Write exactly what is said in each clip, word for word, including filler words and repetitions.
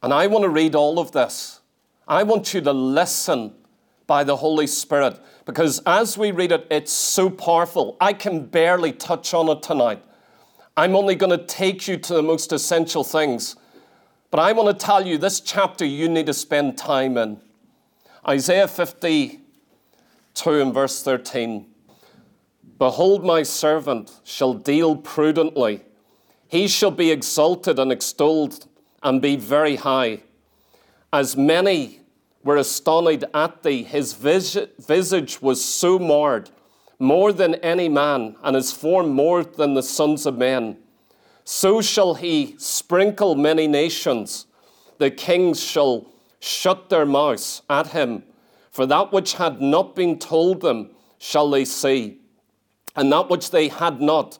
And I want to read all of this. I want you to listen by the Holy Spirit, because as we read it, it's so powerful. I can barely touch on it tonight. I'm only going to take you to the most essential things. But I want to tell you, this chapter you need to spend time in. Isaiah fifty-two and verse thirteen. Behold, my servant shall deal prudently. He shall be exalted and extolled and be very high. As many were astonished at thee, his vis- visage was so marred, more than any man, and his form more than the sons of men. So shall he sprinkle many nations. The kings shall shut their mouths at him. For that which had not been told them shall they see, and that which they had not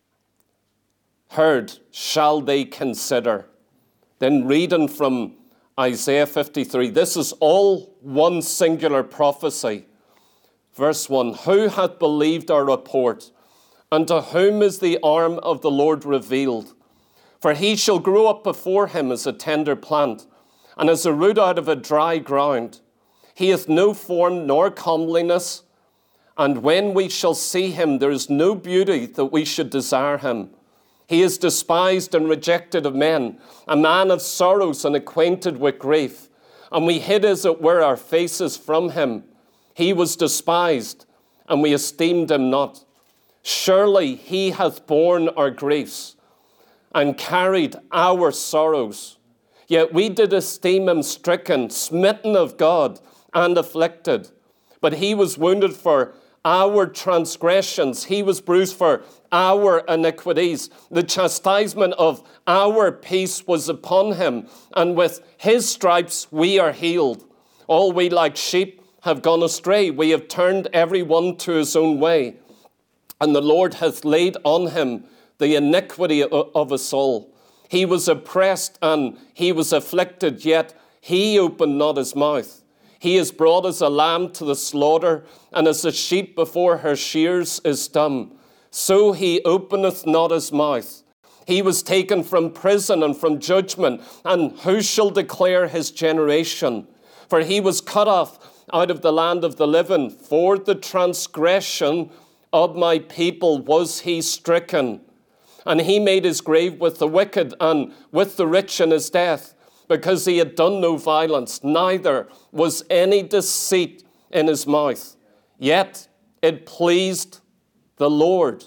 heard shall they consider. Then reading from Isaiah fifty-three, this is all one singular prophecy. Verse one, who hath believed our report? And to whom is the arm of the Lord revealed? For he shall grow up before him as a tender plant, and as a root out of a dry ground. He hath no form nor comeliness, and when we shall see him, there is no beauty that we should desire him. He is despised and rejected of men, a man of sorrows and acquainted with grief. And we hid, as it were, our faces from him. He was despised, and we esteemed him not. Surely he hath borne our griefs and carried our sorrows. Yet we did esteem him stricken, smitten of God, and afflicted. But he was wounded for our transgressions. He was bruised for our iniquities. The chastisement of our peace was upon him, and with his stripes we are healed. All we like sheep have gone astray. We have turned every one to his own way. And the Lord hath laid on him the iniquity of us all. He was oppressed and he was afflicted, yet he opened not his mouth. He is brought as a lamb to the slaughter, and as a sheep before her shears is dumb. So he openeth not his mouth. He was taken from prison and from judgment, and who shall declare his generation? For he was cut off out of the land of the living. For the transgression of my people was he stricken. And he made his grave with the wicked and with the rich in his death, because he had done no violence, neither was any deceit in his mouth. Yet it pleased the Lord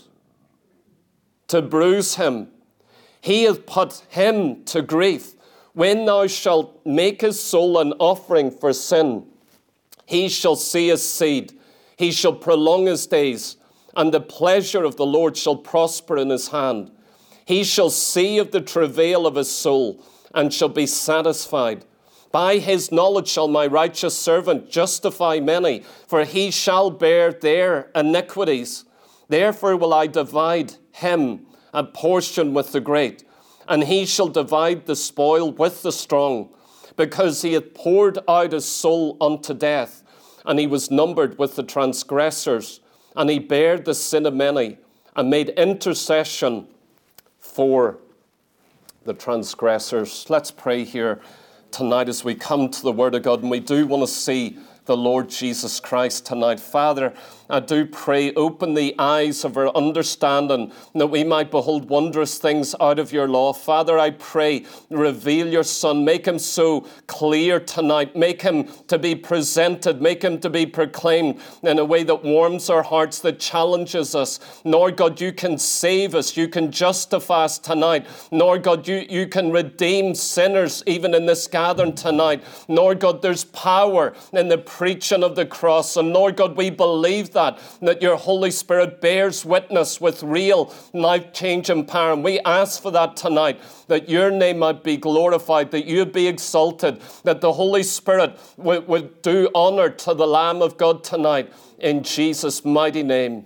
to bruise him. He hath put him to grief. When thou shalt make his soul an offering for sin, he shall see his seed. He shall prolong his days, and the pleasure of the Lord shall prosper in his hand. He shall see of the travail of his soul, and shall be satisfied. By his knowledge shall my righteous servant justify many, for he shall bear their iniquities. Therefore will I divide him a portion with the great, and he shall divide the spoil with the strong, because he hath poured out his soul unto death, and he was numbered with the transgressors, and he bare the sin of many, and made intercession for the transgressors. Let's pray here tonight as we come to the Word of God, and we do want to see the Lord Jesus Christ tonight. Father, I do pray, open the eyes of our understanding, that we might behold wondrous things out of your law. Father, I pray, reveal your Son. Make him so clear tonight. Make him to be presented. Make him to be proclaimed in a way that warms our hearts, that challenges us. Lord God, you can save us. You can justify us tonight. Lord God, you, you can redeem sinners even in this gathering tonight. Lord God, there's power in the preaching of the cross. And Lord God, we believe that. That, that your Holy Spirit bears witness with real life-changing power. And we ask for that tonight, that your name might be glorified, that you would be exalted, that the Holy Spirit would, would do honor to the Lamb of God tonight. In Jesus' mighty name,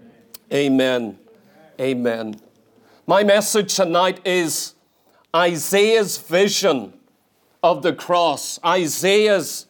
amen. Amen. My message tonight is Isaiah's vision of the cross. Isaiah's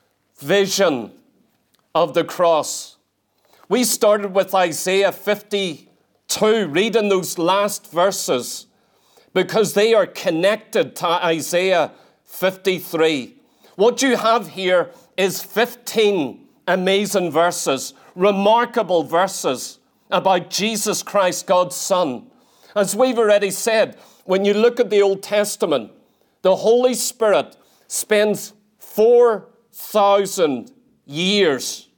vision of the cross. We started with Isaiah fifty-two, reading those last verses, because they are connected to Isaiah fifty-three. What you have here is fifteen amazing verses, remarkable verses about Jesus Christ, God's Son. As we've already said, when you look at the Old Testament, the Holy Spirit spends four thousand years,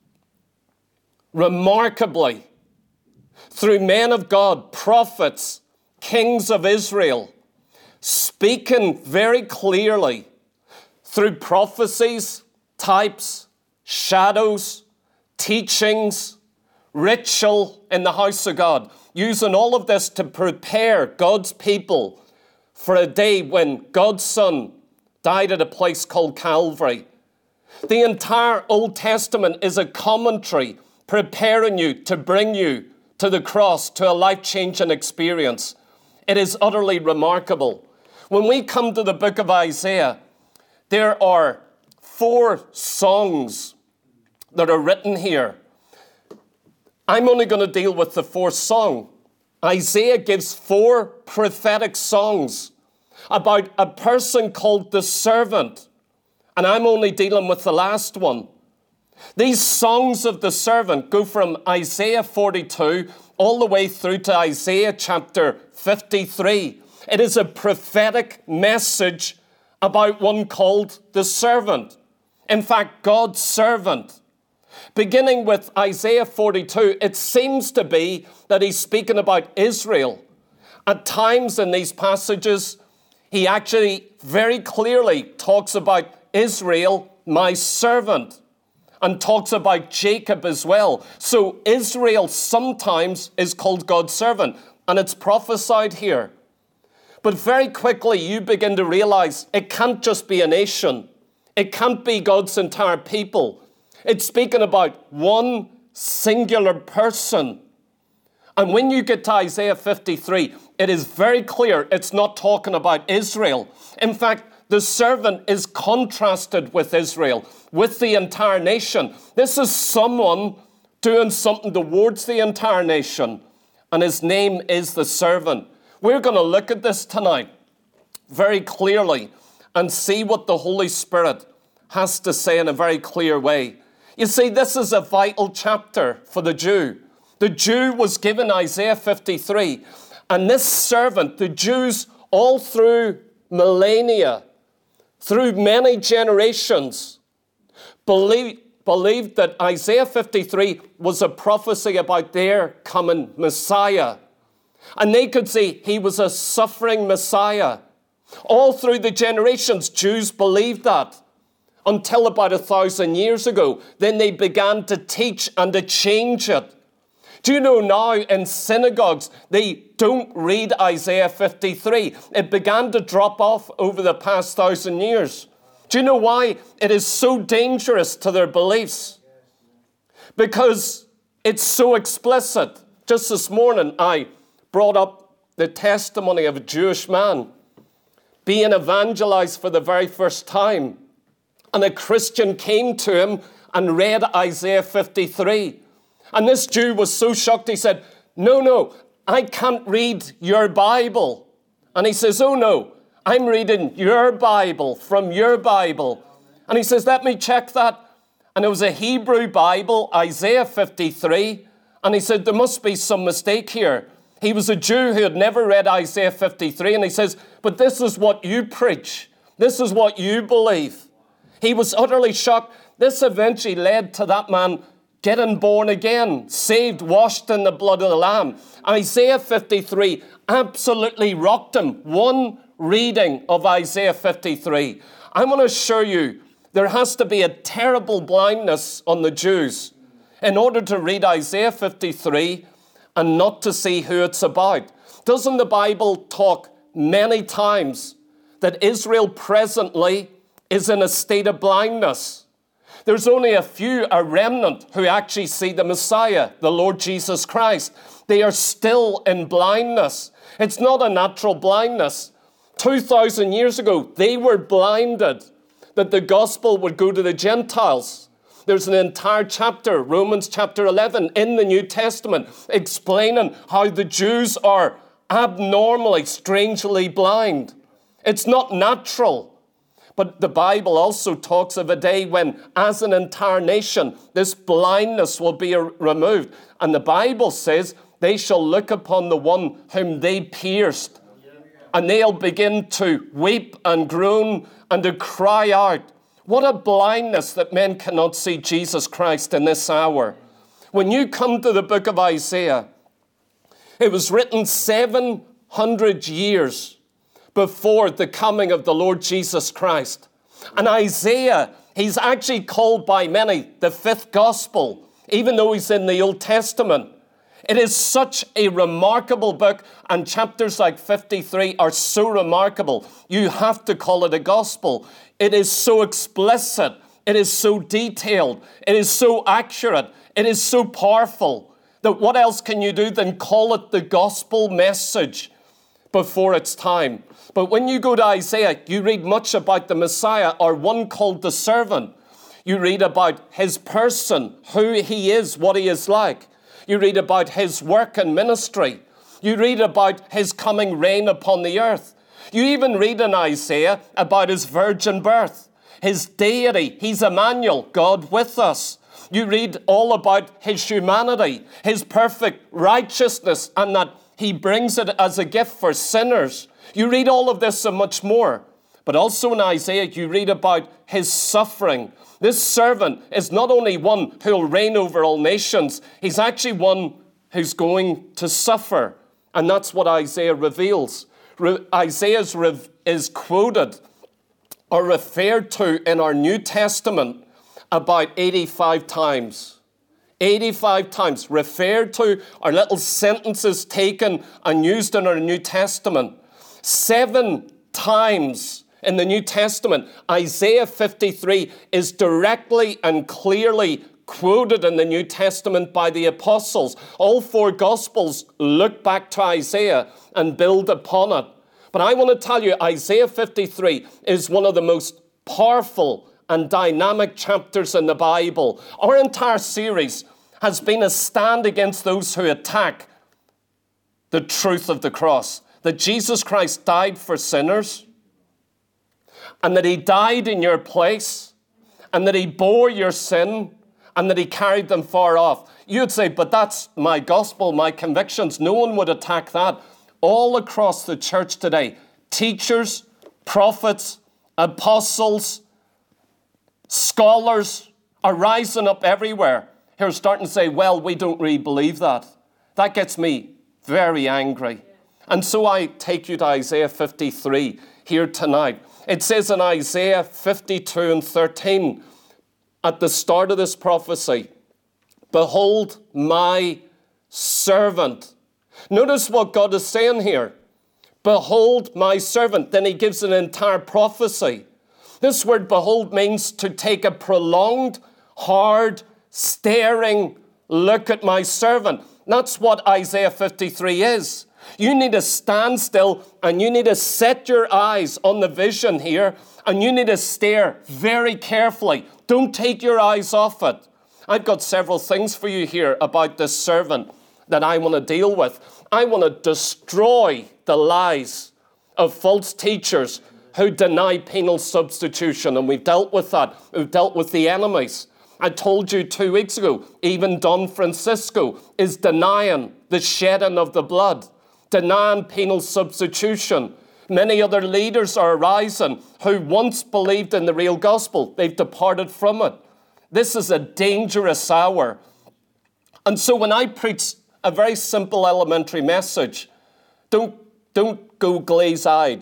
remarkably, through men of God, prophets, kings of Israel, speaking very clearly through prophecies, types, shadows, teachings, ritual in the house of God, using all of this to prepare God's people for a day when God's Son died at a place called Calvary. The entire Old Testament is a commentary preparing you to bring you to the cross, to a life-changing experience. It is utterly remarkable. When we come to the book of Isaiah, there are four songs that are written here. I'm only going to deal with the fourth song. Isaiah gives four prophetic songs about a person called the servant, and I'm only dealing with the last one. These songs of the servant go from Isaiah forty-two all the way through to Isaiah chapter fifty-three. It is a prophetic message about one called the servant. In fact, God's servant. Beginning with Isaiah forty-two, it seems to be that he's speaking about Israel. At times in these passages, he actually very clearly talks about Israel, my servant, and talks about Jacob as well. So Israel sometimes is called God's servant, and it's prophesied here. But very quickly you begin to realize it can't just be a nation. It can't be God's entire people. It's speaking about one singular person. And when you get to Isaiah fifty-three, it is very clear it's not talking about Israel. In fact, the servant is contrasted with Israel, with the entire nation. This is someone doing something towards the entire nation, and his name is the servant. We're going to look at this tonight very clearly and see what the Holy Spirit has to say in a very clear way. You see, this is a vital chapter for the Jew. The Jew was given Isaiah fifty-three, and this servant, the Jews all through millennia, through many generations, believed, believed that Isaiah fifty-three was a prophecy about their coming Messiah. And they could see he was a suffering Messiah. All through the generations, Jews believed that. Until about a thousand years ago, then they began to teach and to change it. Do you know now in synagogues, they don't read Isaiah fifty-three. It began to drop off over the past thousand years. Do you know why? It is so dangerous to their beliefs. Because it's so explicit. Just this morning, I brought up the testimony of a Jewish man being evangelized for the very first time. And a Christian came to him and read Isaiah fifty-three. And this Jew was so shocked, he said, no, no, I can't read your Bible. And he says, oh no, I'm reading your Bible from your Bible. And he says, let me check that. And it was a Hebrew Bible, Isaiah fifty-three. And he said, there must be some mistake here. He was a Jew who had never read Isaiah fifty-three. And he says, but this is what you preach. This is what you believe. He was utterly shocked. This eventually led to that man getting born again, saved, washed in the blood of the Lamb. Isaiah fifty-three absolutely rocked him. One reading of Isaiah fifty-three. I want to assure you, there has to be a terrible blindness on the Jews in order to read Isaiah fifty-three and not to see who it's about. Doesn't the Bible talk many times that Israel presently is in a state of blindness? There's only a few, a remnant, who actually see the Messiah, the Lord Jesus Christ. They are still in blindness. It's not a natural blindness. two thousand years ago, they were blinded that the gospel would go to the Gentiles. There's an entire chapter, Romans chapter eleven, in the New Testament, explaining how the Jews are abnormally, strangely blind. It's not natural. But the Bible also talks of a day when, as an entire nation, this blindness will be removed. And the Bible says they shall look upon the one whom they pierced. And they'll begin to weep and groan and to cry out. What a blindness that men cannot see Jesus Christ in this hour. When you come to the book of Isaiah, it was written seven hundred years before the coming of the Lord Jesus Christ. And Isaiah, he's actually called by many the fifth gospel, even though he's in the Old Testament. It is such a remarkable book, and chapters like fifty-three are so remarkable. You have to call it a gospel. It is so explicit. It is so detailed. It is so accurate. It is so powerful that what else can you do than call it the gospel message before its time? But when you go to Isaiah, you read much about the Messiah, or one called the servant. You read about his person, who he is, what he is like. You read about his work and ministry. You read about his coming reign upon the earth. You even read in Isaiah about his virgin birth, his deity. He's Emmanuel, God with us. You read all about his humanity, his perfect righteousness, and that he brings it as a gift for sinners. You read all of this and much more. But also in Isaiah, you read about his suffering. This servant is not only one who will reign over all nations, he's actually one who's going to suffer. And that's what Isaiah reveals. Re- Isaiah re- is quoted or referred to in our New Testament about eighty-five times. eighty-five times referred to, are little sentences taken and used in our New Testament. Seven times in the New Testament, Isaiah fifty-three is directly and clearly quoted in the New Testament by the apostles. All four Gospels look back to Isaiah and build upon it. But I want to tell you, Isaiah fifty-three is one of the most powerful and dynamic chapters in the Bible. Our entire series has been a stand against those who attack the truth of the cross. That Jesus Christ died for sinners, and that he died in your place, and that he bore your sin, and that he carried them far off. You'd say, but that's my gospel, my convictions. No one would attack that. All across the church today, teachers, prophets, apostles, scholars are rising up everywhere who are starting to say, well, we don't really believe that. That gets me very angry. And so I take you to Isaiah fifty-three here tonight. It says in Isaiah fifty-two and thirteen, at the start of this prophecy, behold my servant. Notice what God is saying here. Behold my servant. Then he gives an entire prophecy. This word behold means to take a prolonged, hard, staring look at my servant. That's what Isaiah fifty-three is. You need to stand still and you need to set your eyes on the vision here, and you need to stare very carefully. Don't take your eyes off it. I've got several things for you here about this servant that I want to deal with. I want to destroy the lies of false teachers who deny penal substitution, and we've dealt with that. We've dealt with the enemies. I told you two weeks ago, even Don Francisco is denying the shedding of the blood, denying penal substitution. Many other leaders are arising who once believed in the real gospel. They've departed from it. This is a dangerous hour. And so when I preach a very simple elementary message, don't, don't go glaze-eyed.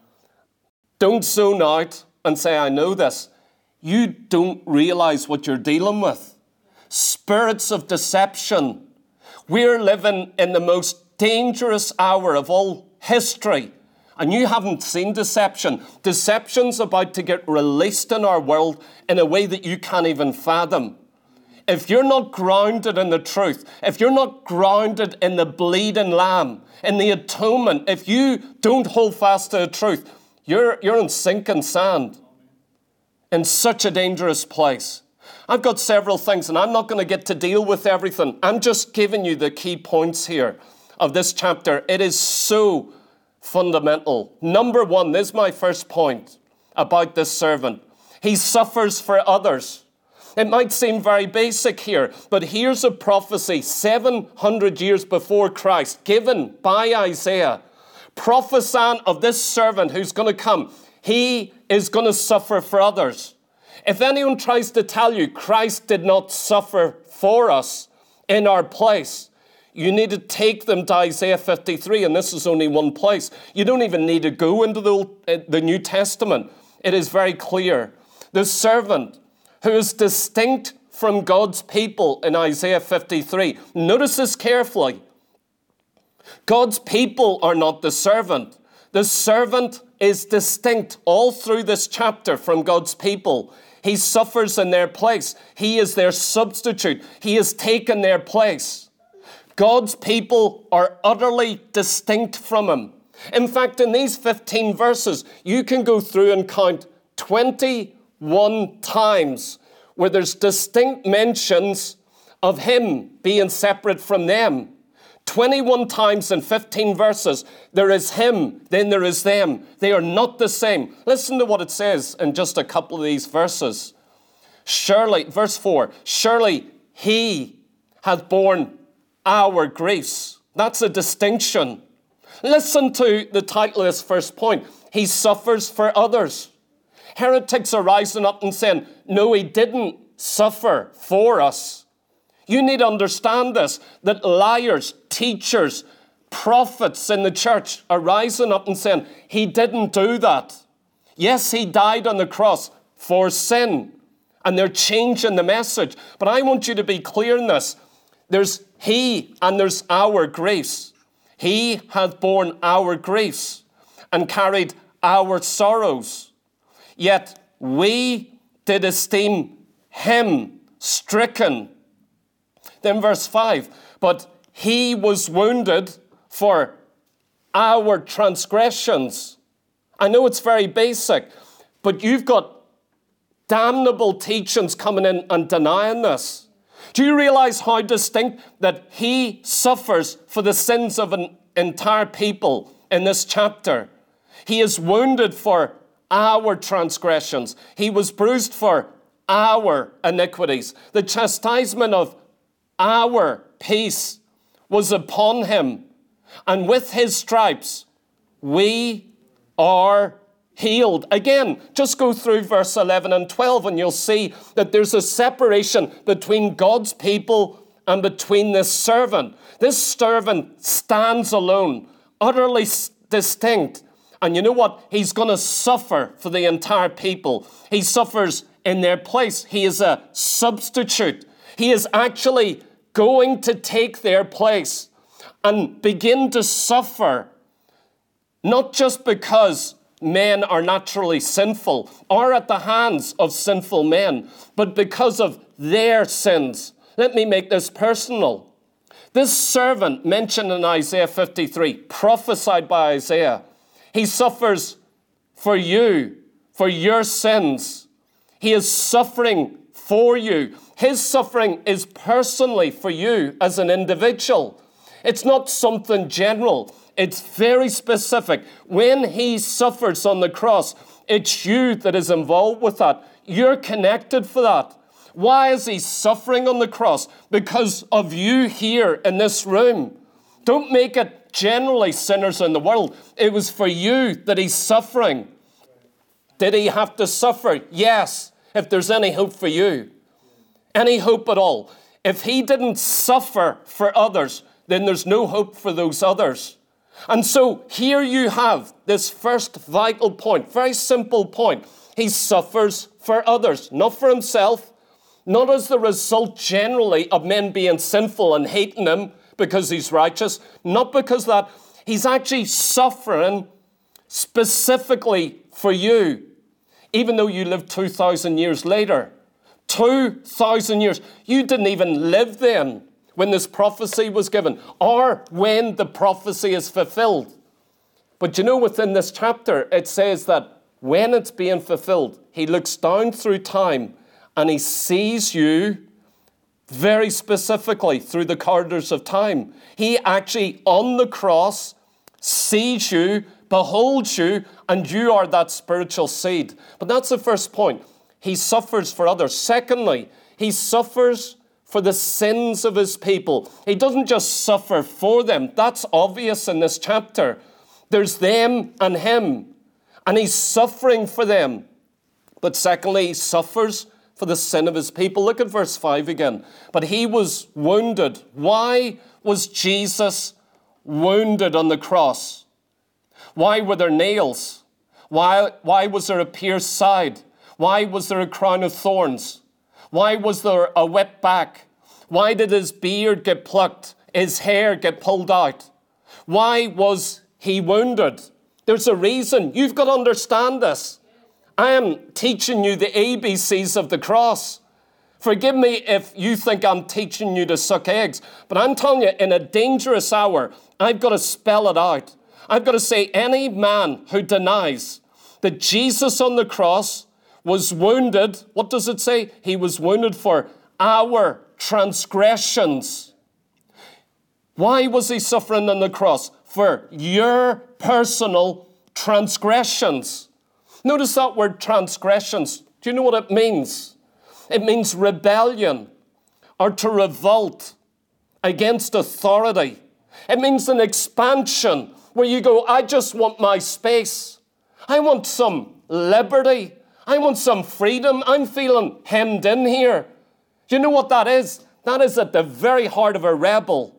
Don't zone out and say, I know this. You don't realize what you're dealing with. Spirits of deception. We're living in the most dangerous hour of all history. And you haven't seen deception. Deception's about to get released in our world in a way that you can't even fathom. If you're not grounded in the truth, if you're not grounded in the bleeding lamb, in the atonement, if you don't hold fast to the truth, you're, you're in sinking sand, in such a dangerous place. I've got several things, and I'm not going to get to deal with everything. I'm just giving you the key points here of this chapter. It is so fundamental. Number one, this is my first point. about this servant. He suffers for others. It might seem very basic here, but here's a prophecy seven hundred years before Christ, given by Isaiah, prophesying of this servant who's going to come. He is going to suffer for others. If anyone tries to tell you Christ did not suffer for us in our place, you need to take them to Isaiah fifty-three, and this is only one place. You don't even need to go into the, Old, uh, the New Testament. It is very clear. The servant who is distinct from God's people in Isaiah fifty-three. Notice this carefully. God's people are not the servant. The servant is distinct all through this chapter from God's people. He suffers in their place. He is their substitute. He has taken their place. God's people are utterly distinct from him. In fact, in these fifteen verses, you can go through and count twenty-one times where there's distinct mentions of him being separate from them. twenty-one times in fifteen verses, there is him, then there is them. They are not the same. Listen to what it says in just a couple of these verses. Surely, verse four, surely he hath borne our griefs. That's a distinction. Listen to the title of this first point. He suffers for others. Heretics are rising up and saying, no, he didn't suffer for us. You need to understand this, that liars, teachers, prophets in the church are rising up and saying, he didn't do that. Yes, he died on the cross for sin, and they're changing the message. But I want you to be clear in this. There's he and there's our griefs. He hath borne our griefs and carried our sorrows. Yet we did esteem him stricken. Then verse five, but he was wounded for our transgressions. I know it's very basic, but you've got damnable teachings coming in and denying this. Do you realize how distinct that he suffers for the sins of an entire people in this chapter? He is wounded for our transgressions. He was bruised for our iniquities. The chastisement of our peace was upon him, and with his stripes we are healed. Again, just go through verse eleven and twelve and you'll see that there's a separation between God's people and between this servant. This servant stands alone, utterly distinct. And you know what? He's going to suffer for the entire people. He suffers in their place. He is a substitute. He is actually going to take their place and begin to suffer, not just because men are naturally sinful or at the hands of sinful men, but because of their sins. Let me make this personal. This servant mentioned in Isaiah fifty-three, prophesied by Isaiah, he suffers for you, for your sins. He is suffering for you. His suffering is personally for you as an individual. It's not something general. It's very specific. When he suffers on the cross, it's you that is involved with that. You're connected for that. Why is he suffering on the cross? Because of you here in this room. Don't make it generally sinners in the world. It was for you that he's suffering. Did he have to suffer? Yes, if there's any hope for you. Any hope at all. If he didn't suffer for others, then there's no hope for those others. And so here you have this first vital point, very simple point. He suffers for others, not for himself, not as the result generally of men being sinful and hating him because he's righteous, not because that. He's actually suffering specifically for you, even though you lived two thousand years later. two thousand years. You didn't even live then when this prophecy was given, or when the prophecy is fulfilled. But you know, within this chapter, it says that when it's being fulfilled, he looks down through time and he sees you very specifically through the corridors of time. He actually, on the cross, sees you beholds you, and you are that spiritual seed. But that's the first point. He suffers for others. Secondly, he suffers for the sins of his people. He doesn't just suffer for them. That's obvious in this chapter. There's them and him, and he's suffering for them. But secondly, he suffers for the sin of his people. Look at verse five again. But he was wounded. Why was Jesus wounded on the cross? Why were there nails? Why, why was there a pierced side? Why was there a crown of thorns? Why was there a wet back? Why did his beard get plucked? His hair get pulled out? Why was he wounded? There's a reason. You've got to understand this. I am teaching you the A B Cs of the cross. Forgive me if you think I'm teaching you to suck eggs, but I'm telling you, in a dangerous hour, I've got to spell it out. I've got to say, any man who denies that Jesus on the cross was wounded, what does it say? He was wounded for our transgressions. Why was he suffering on the cross? For your personal transgressions. Notice that word transgressions. Do you know what it means? It means rebellion or to revolt against authority. It means an expansion where you go, I just want my space. I want some liberty. I want some freedom. I'm feeling hemmed in here. Do you know what that is? That is at the very heart of a rebel.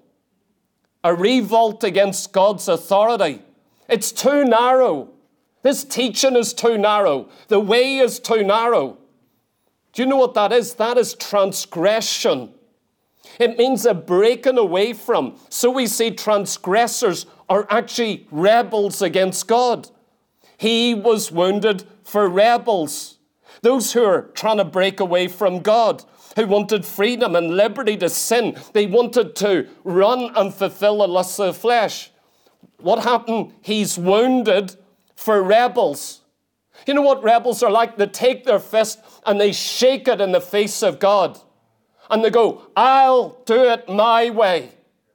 A revolt against God's authority. It's too narrow. This teaching is too narrow. The way is too narrow. Do you know what that is? That is transgression. It means a breaking away from. So we see transgressors are actually rebels against God. He was wounded for rebels. Those who are trying to break away from God, who wanted freedom and liberty to sin. They wanted to run and fulfill the lusts of the flesh. What happened? He's wounded for rebels. You know what rebels are like? They take their fist and they shake it in the face of God. And they go, I'll do it my way.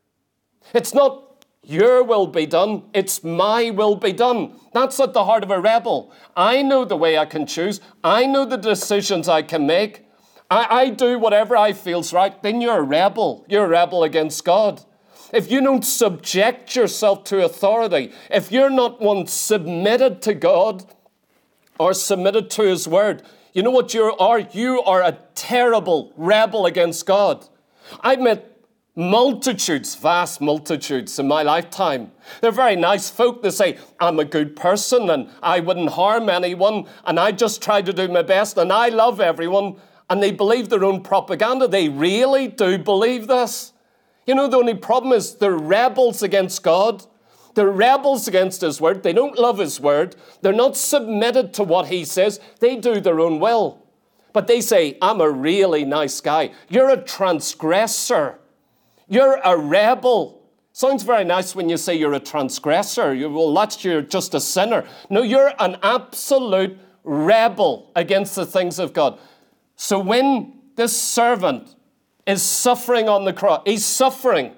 It's not your will be done, it's my will be done. That's at the heart of a rebel. I know the way I can choose. I know the decisions I can make. I, I do whatever I feel's right. Then you're a rebel. You're a rebel against God. If you don't subject yourself to authority, if you're not one submitted to God or submitted to his word, you know what you are? You are a terrible rebel against God. I've met multitudes, vast multitudes in my lifetime. They're very nice folk. They say, I'm a good person and I wouldn't harm anyone and I just try to do my best and I love everyone. And they believe their own propaganda. They really do believe this. You know, the only problem is they're rebels against God. They're rebels against his word. They don't love his word. They're not submitted to what he says. They do their own will. But they say, I'm a really nice guy. You're a transgressor. You're a rebel. Sounds very nice when you say you're a transgressor. You, well, that's you're just a sinner. No, you're an absolute rebel against the things of God. So when this servant is suffering on the cross, he's suffering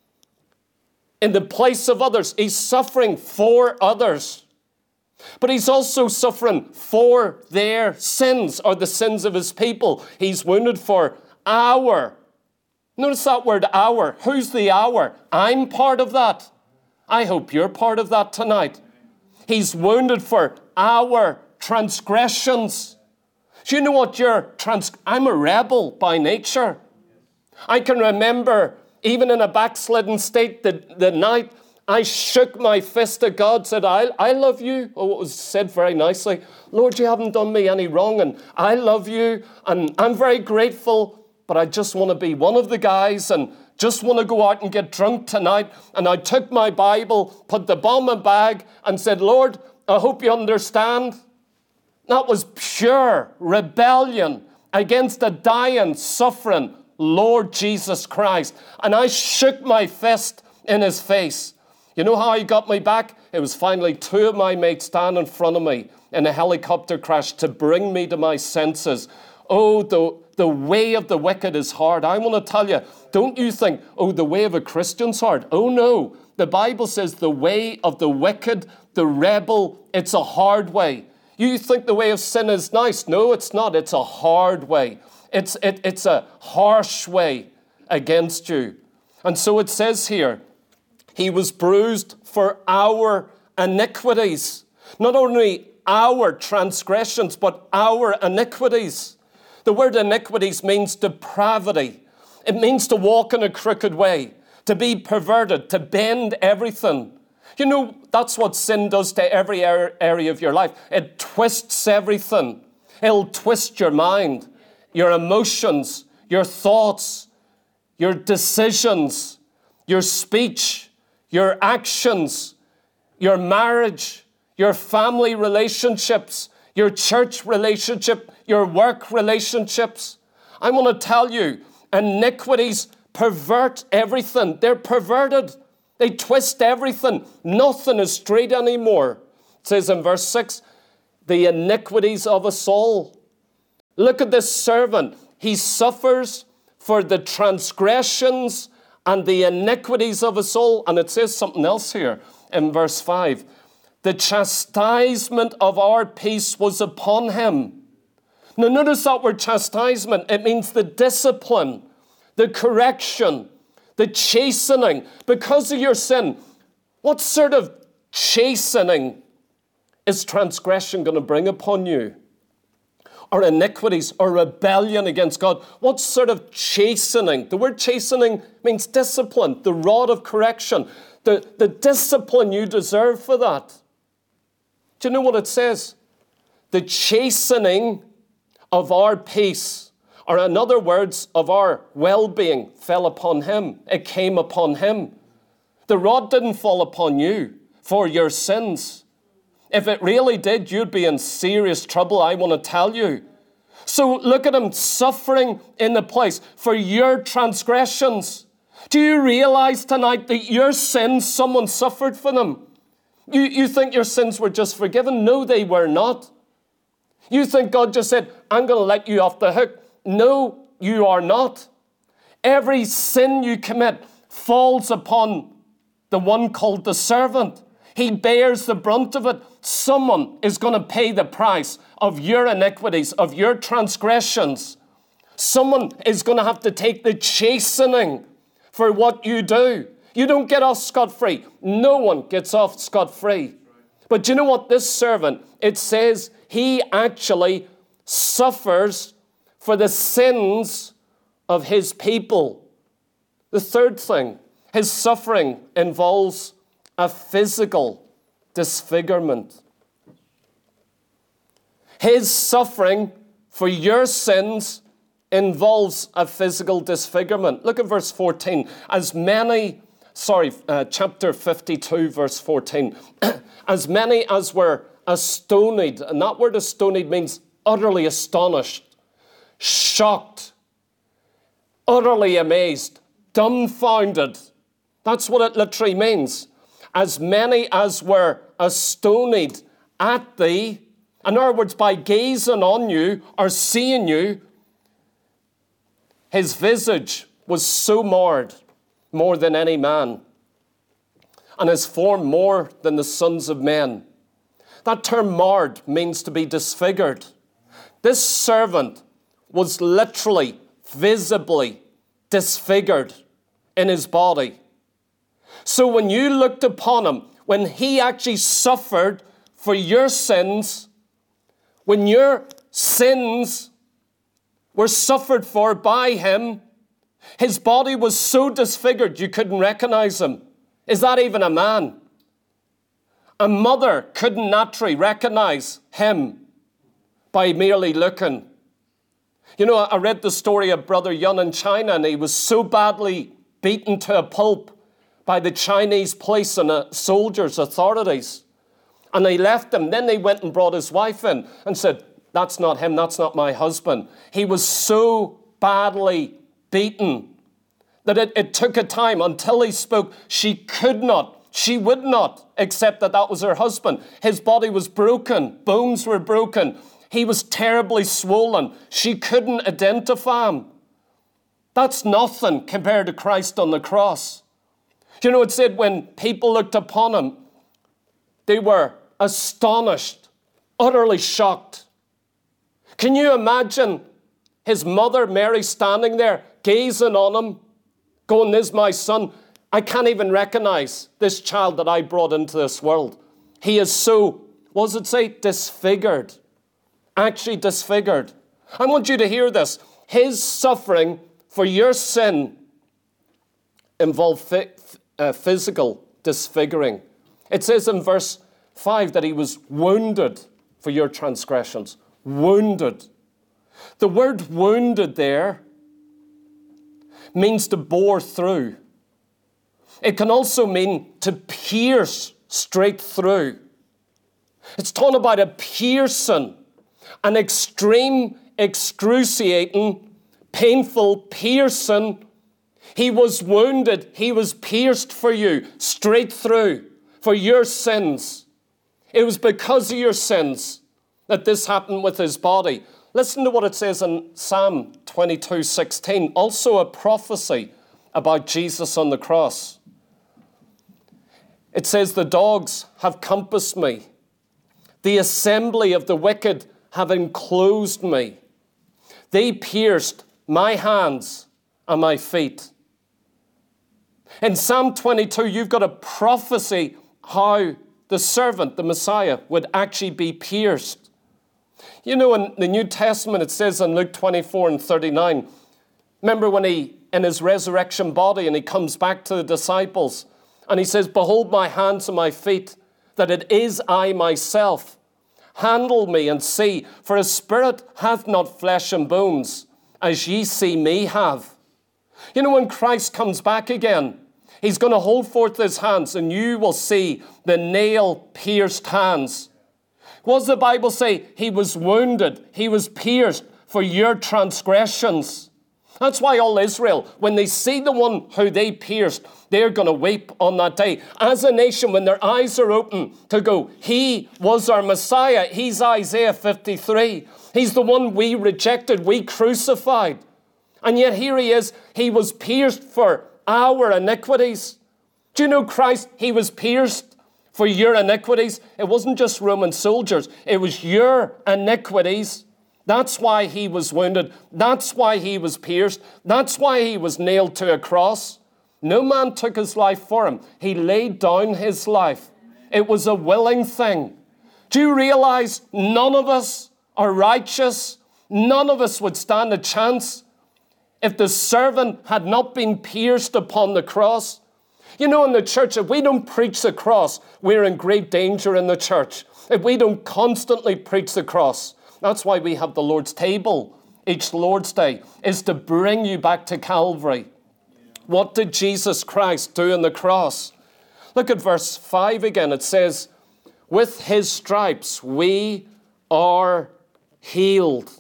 in the place of others. He's suffering for others. But he's also suffering for their sins or the sins of his people. He's wounded for our. Notice that word our. Who's the our? I'm part of that. I hope you're part of that tonight. He's wounded for our transgressions. Do you know what you're trans? I'm a rebel by nature. I can remember, even in a backslidden state, the, the night I shook my fist at God, said, I, I love you. Oh, it was said very nicely. Lord, you haven't done me any wrong, and I love you, and I'm very grateful, but I just want to be one of the guys and just want to go out and get drunk tonight. And I took my Bible, put the bomb in my bag, and said, Lord, I hope you understand. That was pure rebellion against a dying, suffering Lord Jesus Christ. And I shook my fist in his face. You know how he got me back? It was finally two of my mates stand in front of me in a helicopter crash to bring me to my senses. Oh, the, the way of the wicked is hard. I want to tell you, don't you think, oh, the way of a Christian's hard. Oh, no. The Bible says the way of the wicked, the rebel, it's a hard way. You think the way of sin is nice. No, it's not. It's a hard way. It's, it, it's a harsh way against you. And so it says here, he was bruised for our iniquities. Not only our transgressions, but our iniquities. The word iniquities means depravity. It means to walk in a crooked way, to be perverted, to bend everything. You know, that's what sin does to every area of your life. It twists everything. It'll twist your mind, your emotions, your thoughts, your decisions, your speech, your actions, your marriage, your family relationships, your church relationship, your work relationships. I want to tell you, iniquities pervert everything. They're perverted. They twist everything. Nothing is straight anymore. It says in verse six, the iniquities of us all. Look at this servant. He suffers for the transgressions and the iniquities of us all. And it says something else here in verse five. The chastisement of our peace was upon him. Now notice that word chastisement. It means the discipline, the correction, the chastening. Because of your sin, what sort of chastening is transgression going to bring upon you? Or iniquities, or rebellion against God? What sort of chastening? The word chastening means discipline, the rod of correction, the, the discipline you deserve for that. Do you know what it says? The chastening of our peace, or in other words, of our well-being, fell upon him. It came upon him. The rod didn't fall upon you for your sins. If it really did, you'd be in serious trouble, I want to tell you. So look at him suffering in the place for your transgressions. Do you realize tonight that your sins, someone suffered for them? You, you think your sins were just forgiven? No, they were not. You think God just said, I'm going to let you off the hook. No, you are not. Every sin you commit falls upon the one called the servant. He bears the brunt of it. Someone is going to pay the price of your iniquities, of your transgressions. Someone is going to have to take the chastening for what you do. You don't get off scot-free. No one gets off scot-free. But do you know what? This servant, it says he actually suffers for the sins of his people. The third thing, his suffering involves a physical disfigurement. His suffering for your sins involves a physical disfigurement. Look at verse fourteen. As many, sorry, uh, chapter fifty-two, verse fourteen. As many as were astonied, and that word astonied means utterly astonished, shocked, utterly amazed, dumbfounded. That's what it literally means. As many as were astonied at thee, in other words, by gazing on you or seeing you, his visage was so marred, more than any man, and his form more than the sons of men. That term marred means to be disfigured. This servant was literally, visibly disfigured in his body. So when you looked upon him, when he actually suffered for your sins, when your sins were suffered for by him, his body was so disfigured you couldn't recognize him. Is that even a man? A mother couldn't naturally recognize him by merely looking. You know, I read the story of Brother Yun in China, and he was so badly beaten to a pulp by the Chinese police and the soldiers' authorities. And they left him. Then they went and brought his wife in and said, that's not him, that's not my husband. He was so badly beaten that it, it took a time until he spoke. She could not, she would not accept that that was her husband. His body was broken, bones were broken. He was terribly swollen. She couldn't identify him. That's nothing compared to Christ on the cross. Do you know, it said when people looked upon him, they were astonished, utterly shocked. Can you imagine his mother, Mary, standing there, gazing on him, going, "This is my son. I can't even recognize this child that I brought into this world. He is so," what does it say? Disfigured. Actually disfigured. I want you to hear this. His suffering for your sin involved fi- uh, physical disfiguring. It says in verse five that he was wounded for your transgressions. Wounded. The word wounded there means to bore through. It can also mean to pierce straight through. It's talking about a piercing, an extreme, excruciating, painful piercing. He was wounded. He was pierced for you, straight through, for your sins. It was because of your sins that this happened with his body. Listen to what it says in Psalm twenty-two sixteen, also a prophecy about Jesus on the cross. It says, "The dogs have compassed me. The assembly of the wicked have enclosed me. They pierced my hands and my feet." In Psalm twenty-two, you've got a prophecy how the servant, the Messiah, would actually be pierced. You know, in the New Testament, it says in Luke twenty-four and thirty-nine, remember when he, in his resurrection body, and he comes back to the disciples, and he says, "Behold my hands and my feet, that it is I myself. Handle me and see, for a spirit hath not flesh and bones, as ye see me have." You know, when Christ comes back again, he's going to hold forth his hands, and you will see the nail-pierced hands. What does the Bible say? He was wounded. He was pierced for your transgressions. That's why all Israel, when they see the one who they pierced, they're going to weep on that day. As a nation, when their eyes are open to go, he was our Messiah. He's Isaiah fifty-three. He's the one we rejected, we crucified. And yet here he is. He was pierced for our iniquities. Do you know Christ? He was pierced for your iniquities. It wasn't just Roman soldiers. It was your iniquities. That's why he was wounded. That's why he was pierced. That's why he was nailed to a cross. No man took his life for him. He laid down his life. It was a willing thing. Do you realize none of us are righteous? None of us would stand a chance if the servant had not been pierced upon the cross. You know, in the church, if we don't preach the cross, we're in great danger in the church. If we don't constantly preach the cross, that's why we have the Lord's table each Lord's Day, is to bring you back to Calvary. What did Jesus Christ do on the cross? Look at verse five again. It says, "With his stripes we are healed."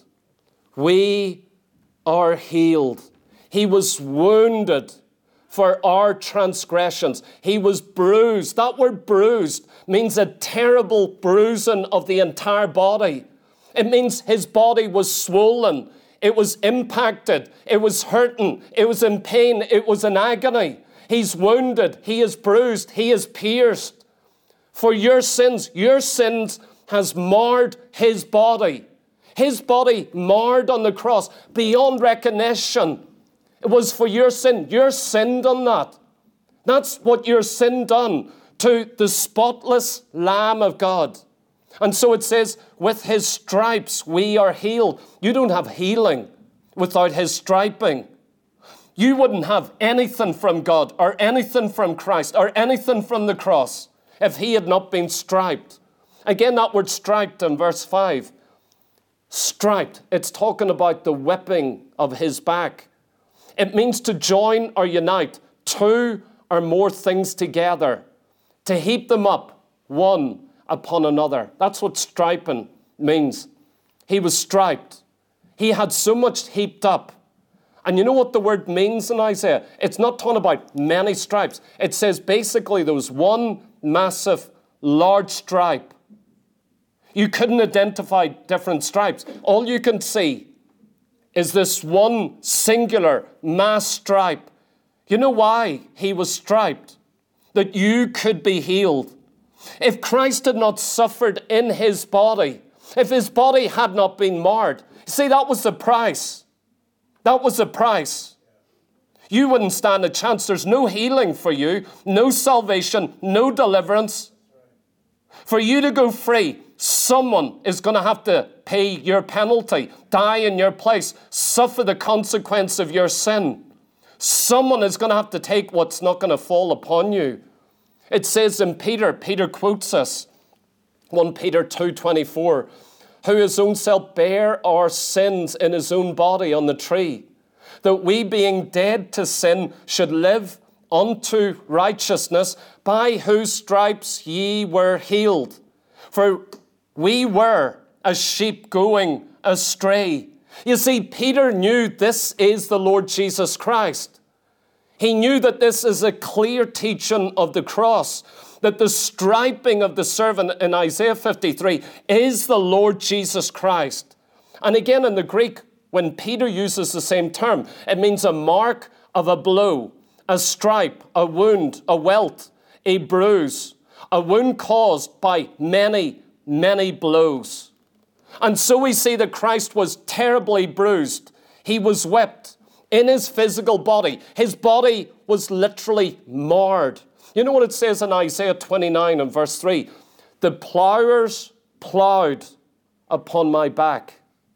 We are healed. He was wounded for our transgressions. He was bruised. That word bruised means a terrible bruising of the entire body. It means his body was swollen. It was impacted. It was hurting. It was in pain. It was in agony. He's wounded. He is bruised. He is pierced. For your sins, your sins has marred his body. His body marred on the cross beyond recognition. It was for your sin. Your sin done that. That's what your sin done to the spotless Lamb of God. And so it says, with his stripes we are healed. You don't have healing without his striping. You wouldn't have anything from God or anything from Christ or anything from the cross if he had not been striped. Again, that word striped in verse five. Striped, it's talking about the whipping of his back. It means to join or unite two or more things together, to heap them up one upon another. That's what striping means. He was striped. He had so much heaped up. And you know what the word means in Isaiah? It's not talking about many stripes. It says basically there was one massive, large stripe. You couldn't identify different stripes. All you can see is this one singular mass stripe. You know why he was striped? that you could be healed. If Christ had not suffered in his body, if his body had not been marred, see, that was the price. That was the price. You wouldn't stand a chance. There's no healing for you, no salvation, no deliverance. For you to go free, someone is going to have to pay your penalty, die in your place, suffer the consequence of your sin. Someone is going to have to take what's not going to fall upon you. It says in Peter, Peter quotes us, First Peter two twenty-four, who his own self bare our sins in his own body on the tree, that we being dead to sin should live unto righteousness, by whose stripes ye were healed. For we were as sheep going astray. You see, Peter knew this is the Lord Jesus Christ. He knew that this is a clear teaching of the cross, that the striping of the servant in Isaiah fifty-three is the Lord Jesus Christ. And again, in the Greek, when Peter uses the same term, it means a mark of a blow, a stripe, a wound, a welt, a bruise, a wound caused by many, many blows. And so we see that Christ was terribly bruised. He was whipped in his physical body. His body was literally marred. You know what it says in Isaiah twenty-nine and verse three? The plowers plowed upon my back.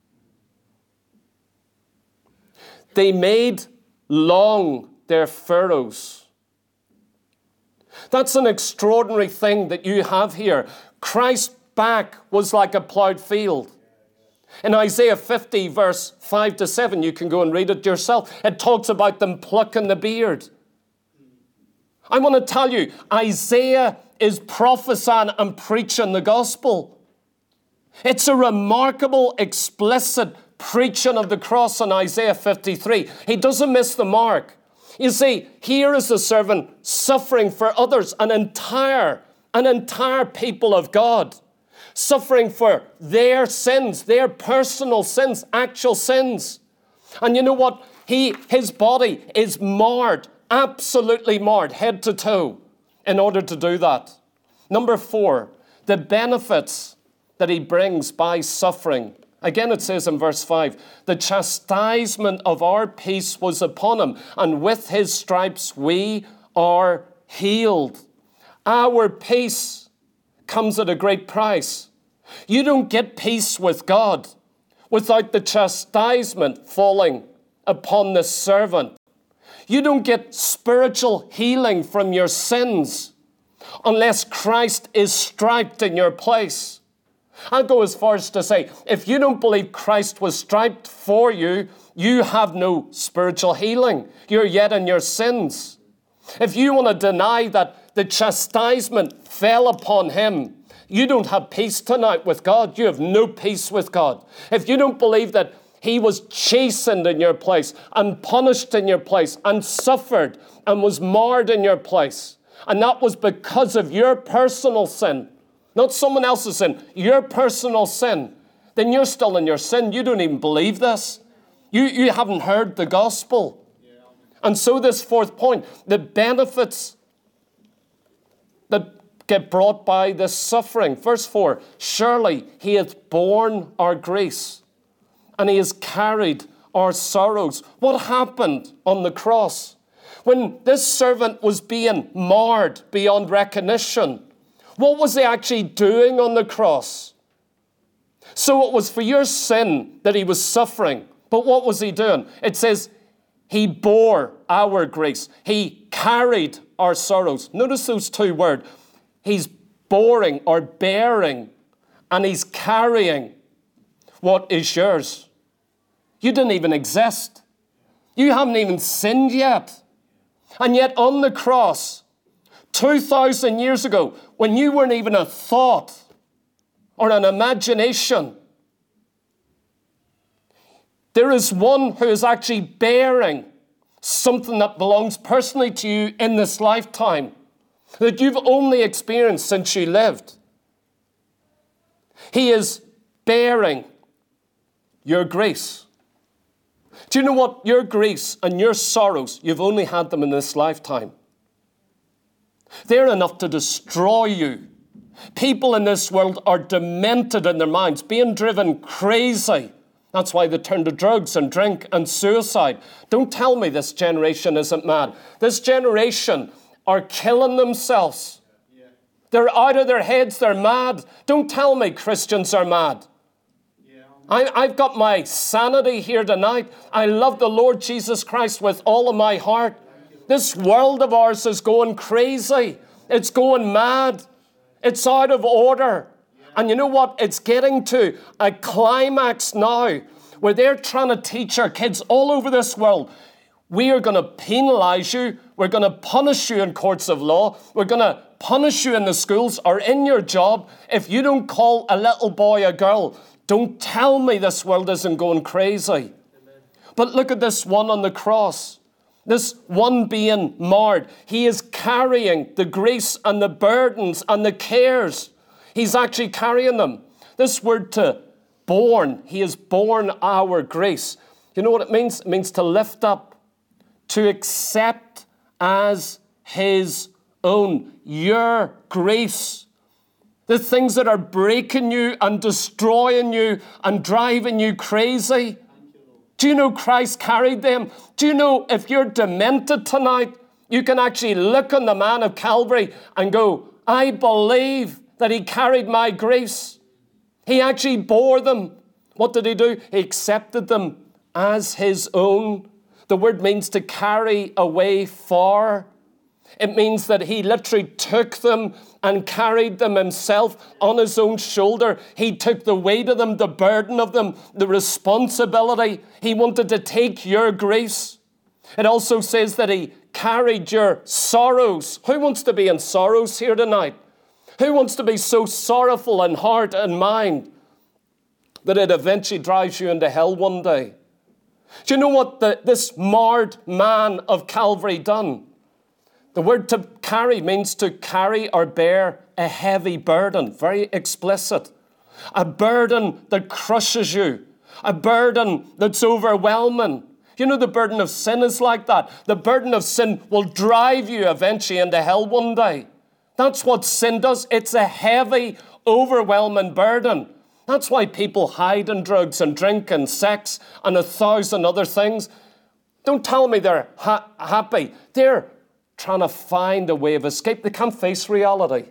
They made long their furrows. That's an extraordinary thing that you have here. Christ's back was like a plowed field. In Isaiah fifty, verse five to seven, you can go and read it yourself. It talks about them plucking the beard. I want to tell you, Isaiah is prophesying and preaching the gospel. It's a remarkable, explicit preaching of the cross in Isaiah fifty-three. He doesn't miss the mark. You see, here is the servant suffering for others, an entire, an entire people of God, suffering for their sins, their personal sins, actual sins. And you know what? He, his body is marred, absolutely marred, head to toe, in order to do that. Number four, the benefits that he brings by suffering. Again, it says in verse five, the chastisement of our peace was upon him, and with his stripes we are healed. Our peace comes at a great price. You don't get peace with God without the chastisement falling upon the servant. You don't get spiritual healing from your sins unless Christ is striped in your place. I'll go as far as to say, if you don't believe Christ was striped for you, you have no spiritual healing. You're yet in your sins. If you want to deny that the chastisement fell upon him, you don't have peace tonight with God. You have no peace with God. If you don't believe that he was chastened in your place and punished in your place and suffered and was marred in your place, and that was because of your personal sin, not someone else's sin, your personal sin, then you're still in your sin. You don't even believe this. You, you haven't heard the gospel. And so this fourth point, the benefits that get brought by this suffering. Verse four, surely he hath borne our griefs and he has carried our sorrows. What happened on the cross? When this servant was being marred beyond recognition, what was he actually doing on the cross? So it was for your sin that he was suffering. But what was he doing? It says he bore our griefs. He carried our sorrows. Notice those two words. He's boring or bearing, and he's carrying what is yours. You didn't even exist. You haven't even sinned yet. And yet on the cross, two thousand years ago, when you weren't even a thought or an imagination, there is one who is actually bearing something that belongs personally to you in this lifetime, that you've only experienced since you lived. He is bearing your griefs. Do you know what? Your griefs and your sorrows, you've only had them in this lifetime. They're enough to destroy you. People in this world are demented in their minds, being driven crazy. That's why they turn to drugs and drink and suicide. Don't tell me this generation isn't mad. This generation are killing themselves. Yeah. They're out of their heads. They're mad. Don't tell me Christians are mad. Yeah. I, I've got my sanity here tonight. I love the Lord Jesus Christ with all of my heart. This world of ours is going crazy. It's going mad. It's out of order. And you know what? It's getting to a climax now where they're trying to teach our kids all over this world, we are going to penalize you. We're going to punish you in courts of law. We're going to punish you in the schools or in your job if you don't call a little boy a girl. Don't tell me this world isn't going crazy. Amen. But look at this one on the cross. This one being marred. He is carrying the griefs and the burdens and the cares. He's actually carrying them. This word to borne, he has borne our grace. You know what it means? It means to lift up, to accept as his own. Your griefs, the things that are breaking you and destroying you and driving you crazy. Do you know Christ carried them? Do you know if you're demented tonight, you can actually look on the man of Calvary and go, I believe that he carried my griefs. He actually bore them. What did he do? He accepted them as his own. The word means to carry away far. It means that he literally took them and carried them himself on his own shoulder. He took the weight of them, the burden of them, the responsibility. He wanted to take your griefs. It also says that he carried your sorrows. Who wants to be in sorrows here tonight? Who wants to be so sorrowful in heart and mind that it eventually drives you into hell one day? Do you know what the, this marred man of Calvary done? The word to carry means to carry or bear a heavy burden. Very explicit. A burden that crushes you. A burden that's overwhelming. You know the burden of sin is like that. The burden of sin will drive you eventually into hell one day. That's what sin does. It's a heavy, overwhelming burden. That's why people hide in drugs and drink and sex and a thousand other things. Don't tell me they're ha- happy. They're trying to find a way of escape. They can't face reality.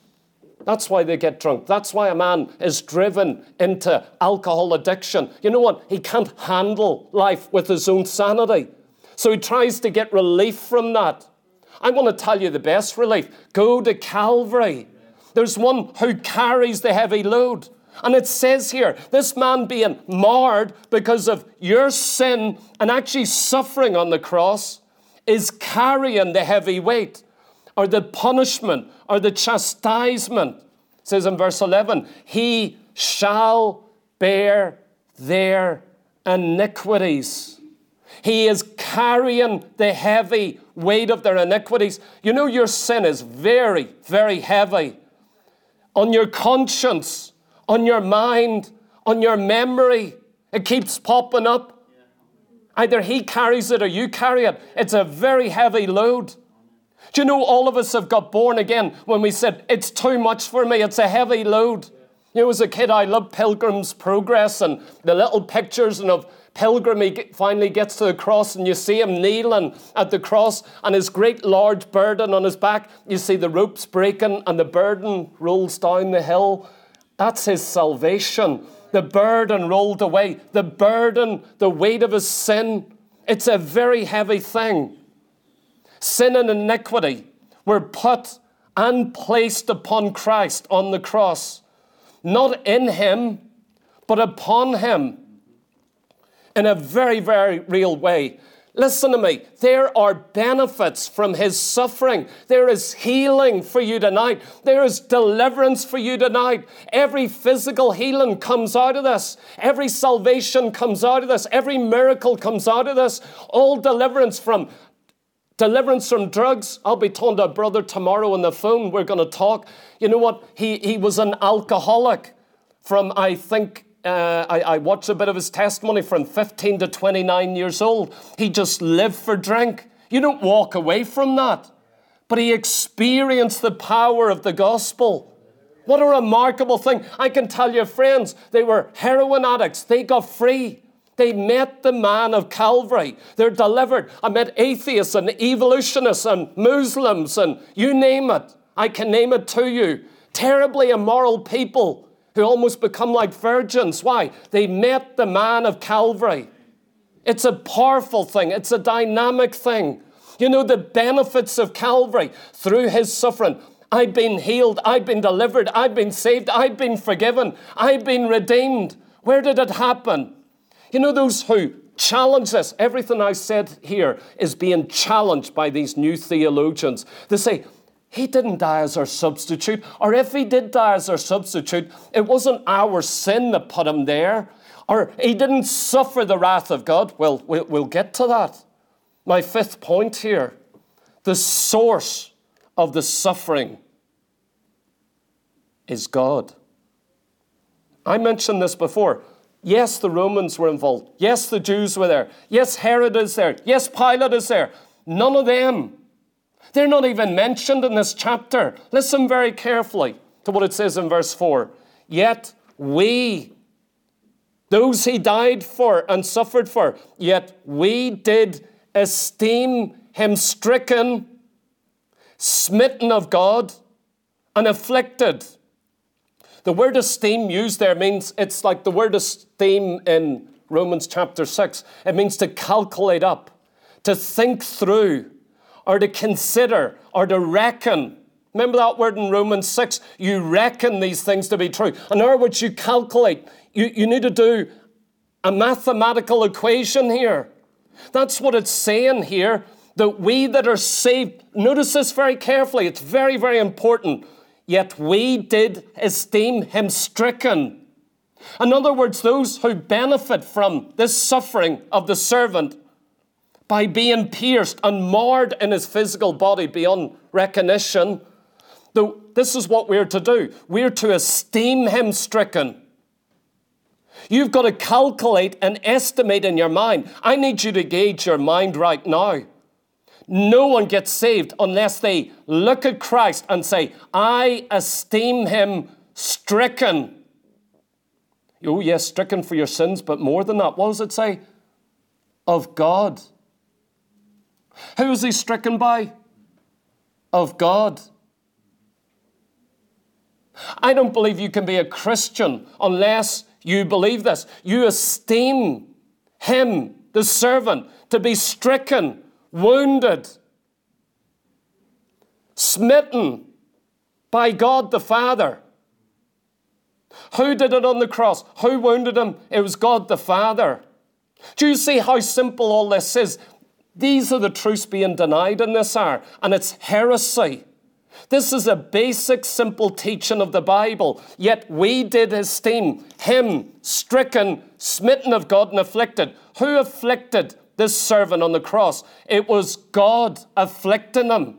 That's why they get drunk. That's why a man is driven into alcohol addiction. You know what? He can't handle life with his own sanity. So he tries to get relief from that. I want to tell you the best relief. Go to Calvary. There's one who carries the heavy load. And it says here, this man being marred because of your sin and actually suffering on the cross is carrying the heavy weight or the punishment or the chastisement. It says in verse eleven, he shall bear their iniquities. He is carrying the heavy weight of their iniquities. You know your sin is very, very heavy. On your conscience, on your mind, on your memory. It keeps popping up. Either he carries it or you carry it. It's a very heavy load. Do you know all of us have got born again when we said, it's too much for me, it's a heavy load. You know, as a kid, I loved Pilgrim's Progress and the little pictures and of Pilgrim, he finally gets to the cross and you see him kneeling at the cross and his great large burden on his back. You see the ropes breaking and the burden rolls down the hill. That's his salvation. The burden rolled away. The burden, the weight of his sin. It's a very heavy thing. Sin and iniquity were put and placed upon Christ on the cross. Not in him, but upon him. In a very, very real way. Listen to me. There are benefits from his suffering. There is healing for you tonight. There is deliverance for you tonight. Every physical healing comes out of this. Every salvation comes out of this. Every miracle comes out of this. All deliverance from deliverance from drugs. I'll be talking to a brother tomorrow on the phone. We're going to talk. You know what? He, he was an alcoholic from, I think, Uh, I, I watched a bit of his testimony from fifteen to twenty-nine years old. He just lived for drink. You don't walk away from that. but he experienced the power of the gospel. What a remarkable thing. I can tell you, friends, they were heroin addicts. They got free. They met the man of Calvary. They're delivered. I met atheists and evolutionists and Muslims and you name it. I can name it to you. Terribly immoral people who almost become like virgins. Why? They met the man of Calvary. It's a powerful thing. It's a dynamic thing. You know, the benefits of Calvary through his suffering. I've been healed. I've been delivered. I've been saved. I've been forgiven. I've been redeemed. Where did it happen? You know, those who challenge this, everything I said here is being challenged by these new theologians. They say, he didn't die as our substitute. Or if he did die as our substitute, it wasn't our sin that put him there. Or he didn't suffer the wrath of God. Well, we'll, we'll get to that. My fifth point here, the source of the suffering is God. I mentioned this before. Yes, the Romans were involved. Yes, the Jews were there. Yes, Herod is there. Yes, Pilate is there. None of them. They're not even mentioned in this chapter. Listen very carefully to what it says in verse four. Yet we, those he died for and suffered for, yet we did esteem him stricken, smitten of God, and afflicted. The word esteem used there means, it's like the word esteem in Romans chapter six. It means to calculate up, to think through, or to consider, or to reckon. Remember that word in Romans six? You reckon these things to be true. In other words, you calculate. You, you need to do a mathematical equation here. That's what it's saying here, that we that are saved, notice this very carefully, it's very, very important. Yet we did esteem him stricken. In other words, those who benefit from this suffering of the servant by being pierced and marred in his physical body beyond recognition, though this is what we're to do. We're to esteem him stricken. You've got to calculate and estimate in your mind. I need you to gauge your mind right now. No one gets saved unless they look at Christ and say, I esteem him stricken. Oh, yes, stricken for your sins, but more than that, what does it say? Of God. Who is he stricken by? Of God. I don't believe you can be a Christian unless you believe this. You esteem him, the servant, to be stricken, wounded, smitten by God the Father. Who did it on the cross? Who wounded him? It was God the Father. Do you see how simple all this is? These are the truths being denied in this hour, and it's heresy. This is a basic, simple teaching of the Bible. Yet we did esteem him stricken, smitten of God, and afflicted. Who afflicted this servant on the cross? It was God afflicting him.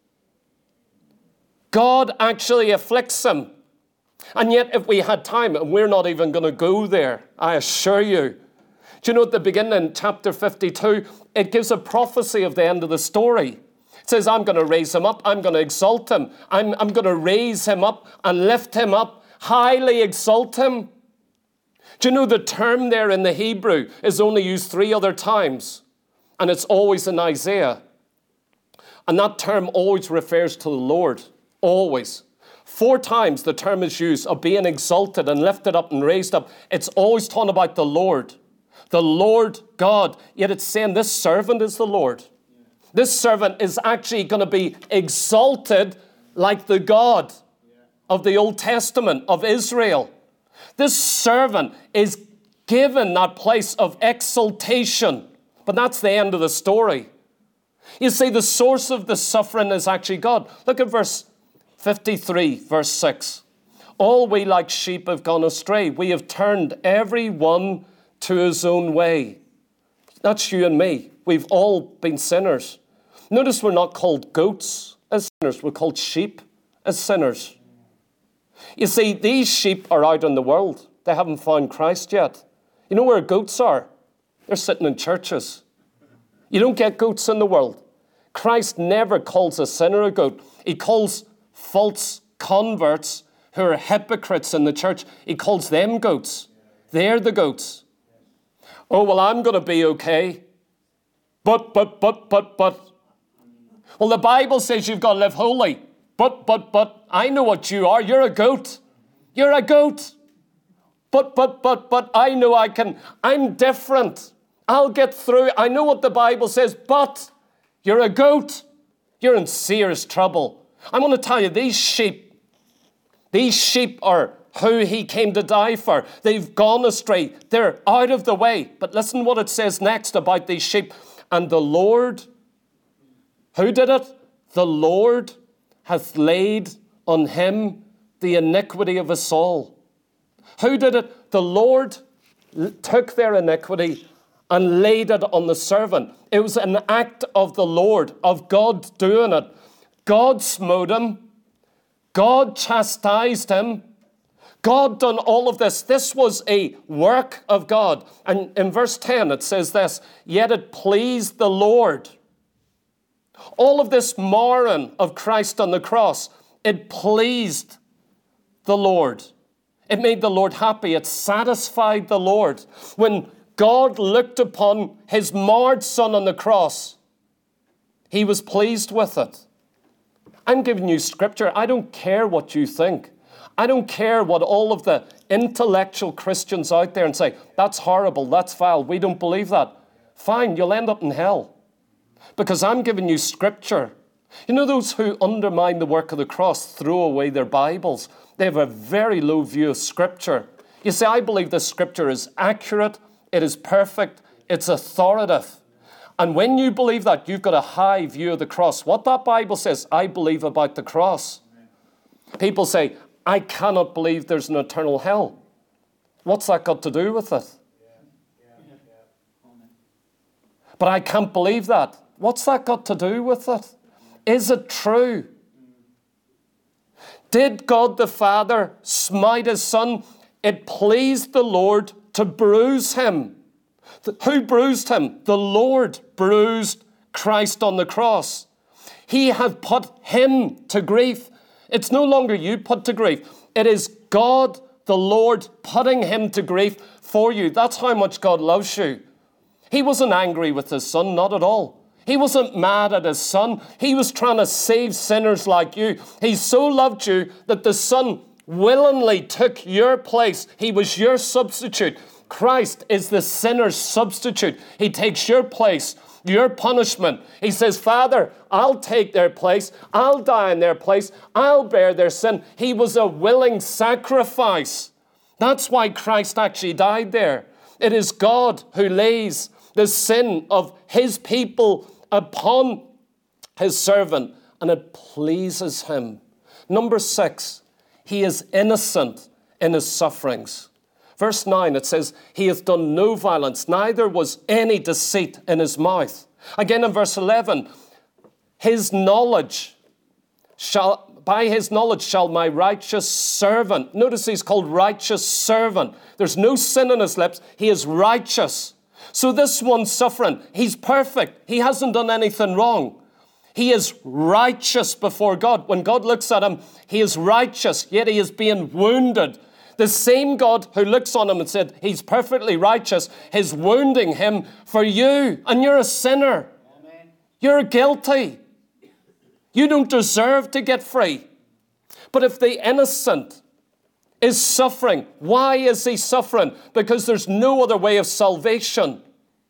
God actually afflicts him. And yet, if we had time, and we're not even going to go there, I assure you. Do you know at the beginning in chapter fifty-two, it gives a prophecy of the end of the story. It says, I'm going to raise him up. I'm going to exalt him. I'm, I'm going to raise him up and lift him up, highly exalt him. Do you know the term there in the Hebrew is only used three other times, and it's always in Isaiah. And that term always refers to the Lord, always. Four times the term is used of being exalted and lifted up and raised up. It's always talking about the Lord, the Lord God. Yet it's saying this servant is the Lord. This servant is actually going to be exalted like the God of the Old Testament of Israel. This servant is given that place of exaltation. But that's the end of the story. You see, the source of the suffering is actually God. Look at verse fifty-three, verse six. All we like sheep have gone astray. We have turned every one to his own way. That's you and me. We've all been sinners. Notice we're not called goats as sinners. We're called sheep as sinners. You see, these sheep are out in the world. They haven't found Christ yet. You know where goats are? They're sitting in churches. You don't get goats in the world. Christ never calls a sinner a goat. He calls false converts who are hypocrites in the church, he calls them goats. They're the goats. Oh, well, I'm going to be okay. But, but, but, but, but. Well, the Bible says you've got to live holy. But, but, but, I know what you are. You're a goat. You're a goat. But, but, but, but, I know I can. I'm different. I'll get through. I know what the Bible says, but you're a goat. You're in serious trouble. I'm going to tell you, these sheep, these sheep are who he came to die for. They've gone astray. They're out of the way. But listen what it says next about these sheep. And the Lord, who did it? The Lord hath laid on him the iniquity of us all. Who did it? The Lord took their iniquity and laid it on the servant. It was an act of the Lord, of God doing it. God smote him. God chastised him. God done all of this. This was a work of God. And in verse ten it says this, yet it pleased the Lord. All of this marring of Christ on the cross, it pleased the Lord. It made the Lord happy. It satisfied the Lord. When God looked upon his marred son on the cross, he was pleased with it. I'm giving you scripture. I don't care what you think. I don't care what all of the intellectual Christians out there and say, that's horrible, that's vile, we don't believe that. Fine, you'll end up in hell. Because I'm giving you scripture. You know those who undermine the work of the cross, throw away their Bibles. They have a very low view of scripture. You see, I believe this scripture is accurate, it is perfect, it's authoritative. And when you believe that, you've got a high view of the cross. What that Bible says, I believe about the cross. People say, I cannot believe there's an eternal hell. What's that got to do with it? But I can't believe that. What's that got to do with it? Is it true? Did God the Father smite his son? It pleased the Lord to bruise him. Who bruised him? The Lord bruised Christ on the cross. He hath put him to grief. It's no longer you put to grief. It is God, the Lord, putting him to grief for you. That's how much God loves you. He wasn't angry with his son, not at all. He wasn't mad at his son. He was trying to save sinners like you. He so loved you that the son willingly took your place. He was your substitute. Christ is the sinner's substitute. He takes your place, your punishment. He says, Father, I'll take their place. I'll die in their place. I'll bear their sin. He was a willing sacrifice. That's why Christ actually died there. It is God who lays the sin of his people upon his servant, and it pleases him. Number six, he is innocent in his sufferings. Verse nine, it says, he hath done no violence, neither was any deceit in his mouth. Again in verse eleven, his knowledge shall, by his knowledge shall my righteous servant, notice he's called righteous servant. There's no sin in his lips. He is righteous. So this one suffering, he's perfect. He hasn't done anything wrong. He is righteous before God. When God looks at him, he is righteous, yet he is being wounded. The same God who looks on him and said, he's perfectly righteous, is wounding him for you. And you're a sinner. Amen. You're guilty. You don't deserve to get free. But if the innocent is suffering, why is he suffering? Because there's no other way of salvation.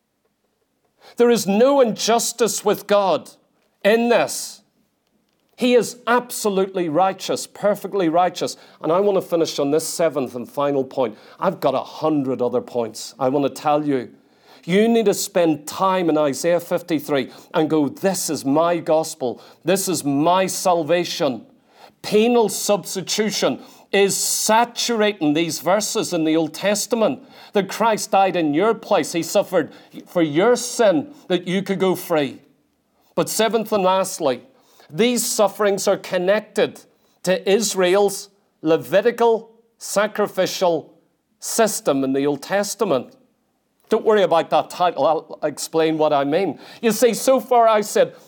There is no injustice with God in this. He is absolutely righteous, perfectly righteous. And I want to finish on this seventh and final point. I've got a hundred other points I want to tell you. You need to spend time in Isaiah fifty-three and go, this is my gospel. This is my salvation. Penal substitution is saturating these verses in the Old Testament. That Christ died in your place. He suffered for your sin that you could go free. But seventh and lastly, these sufferings are connected to Israel's Levitical sacrificial system in the Old Testament. Don't worry about that title. I'll explain what I mean. You see, so far I said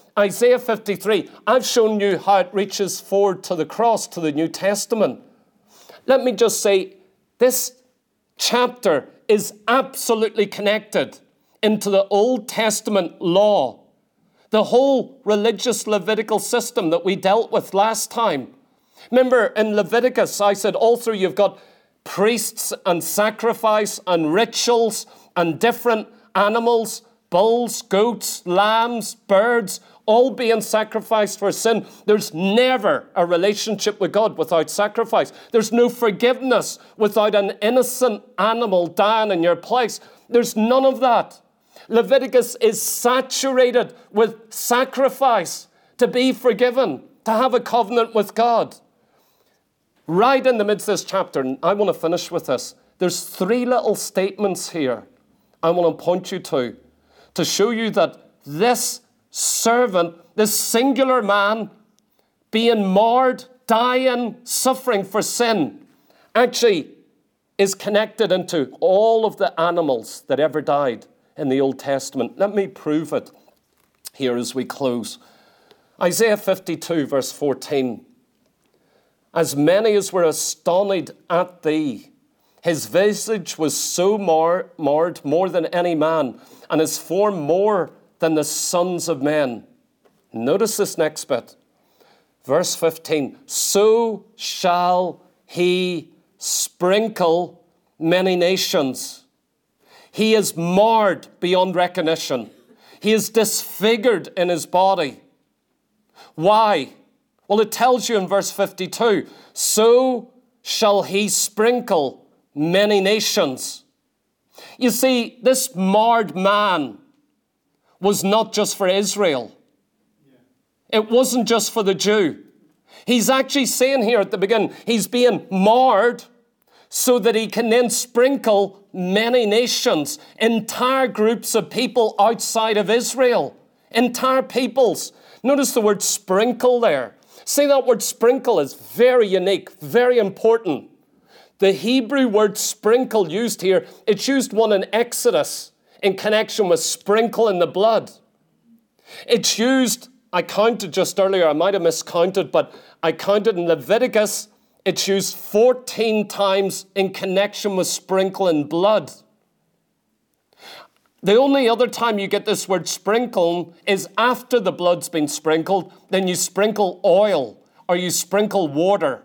Isaiah fifty-three, I've shown you how it reaches forward to the cross, to the New Testament. Let me just say, this chapter is absolutely connected into the Old Testament law, the whole religious Levitical system that we dealt with last time. Remember in Leviticus, I said all through you've got priests and sacrifice and rituals and different animals, bulls, goats, lambs, birds, all being sacrificed for sin. There's never a relationship with God without sacrifice. There's no forgiveness without an innocent animal dying in your place. There's none of that. Leviticus is saturated with sacrifice to be forgiven, to have a covenant with God. Right in the midst of this chapter, and I want to finish with this, there's three little statements here I want to point you to, to show you that this servant, this singular man, being marred, dying, suffering for sin, actually is connected into all of the animals that ever died in the Old Testament. Let me prove it here as we close. Isaiah fifty-two, verse fourteen. As many as were astonished at thee, his visage was so mar- marred more than any man, and his form more than the sons of men. Notice this next bit. Verse fifteen. So shall he sprinkle many nations. He is marred beyond recognition. He is disfigured in his body. Why? Well, it tells you in verse fifty-two, so shall he sprinkle many nations. You see, this marred man was not just for Israel. It wasn't just for the Jew. He's actually saying here at the beginning, he's being marred so that he can then sprinkle many nations, entire groups of people outside of Israel, entire peoples. Notice the word sprinkle there. See, that word sprinkle is very unique, very important. The Hebrew word sprinkle used here, it's used one in Exodus in connection with sprinkling the blood. It's used, I counted just earlier, I might have miscounted, but I counted in Leviticus, it's used fourteen times in connection with sprinkling blood. The only other time you get this word sprinkle is after the blood's been sprinkled, then you sprinkle oil or you sprinkle water.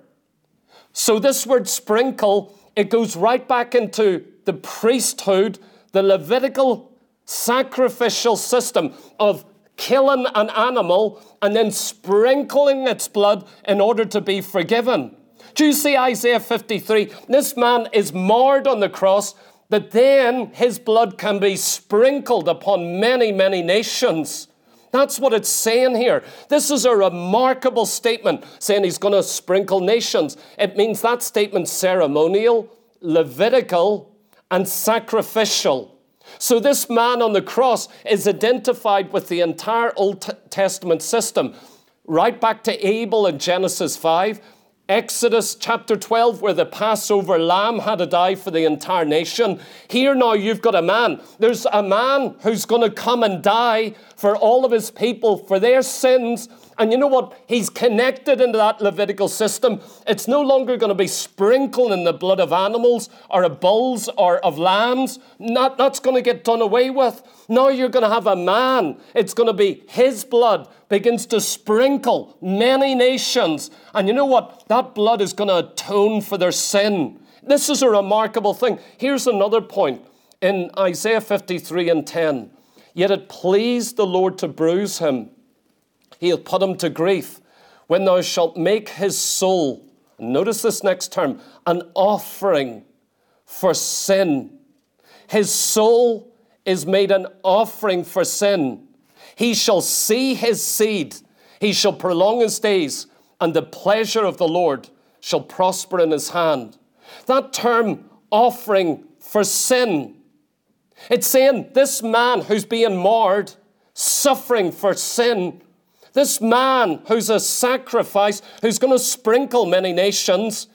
So this word sprinkle, it goes right back into the priesthood, the Levitical sacrificial system of killing an animal and then sprinkling its blood in order to be forgiven. Do you see Isaiah fifty-three? This man is marred on the cross, that then his blood can be sprinkled upon many, many nations. That's what it's saying here. This is a remarkable statement, saying he's going to sprinkle nations. It means that statement's ceremonial, Levitical, and sacrificial. So this man on the cross is identified with the entire Old Testament system, right back to Abel in Genesis five, Exodus chapter twelve, where the Passover lamb had to die for the entire nation. Here now you've got a man. There's a man who's going to come and die for all of his people, for their sins. And you know what? He's connected into that Levitical system. It's no longer going to be sprinkled in the blood of animals or of bulls or of lambs. Not, that's going to get done away with. Now you're going to have a man. It's going to be his blood begins to sprinkle many nations. And you know what? That blood is going to atone for their sin. This is a remarkable thing. Here's another point in Isaiah fifty-three and ten. Yet it pleased the Lord to bruise him. He'll put him to grief. When thou shalt make his soul, notice this next term, an offering for sin. His soul is made an offering for sin. He shall see his seed. He shall prolong his days, and the pleasure of the Lord shall prosper in his hand. That term, offering for sin, it's saying this man who's being marred, suffering for sin, this man who's a sacrifice, who's going to sprinkle many nations,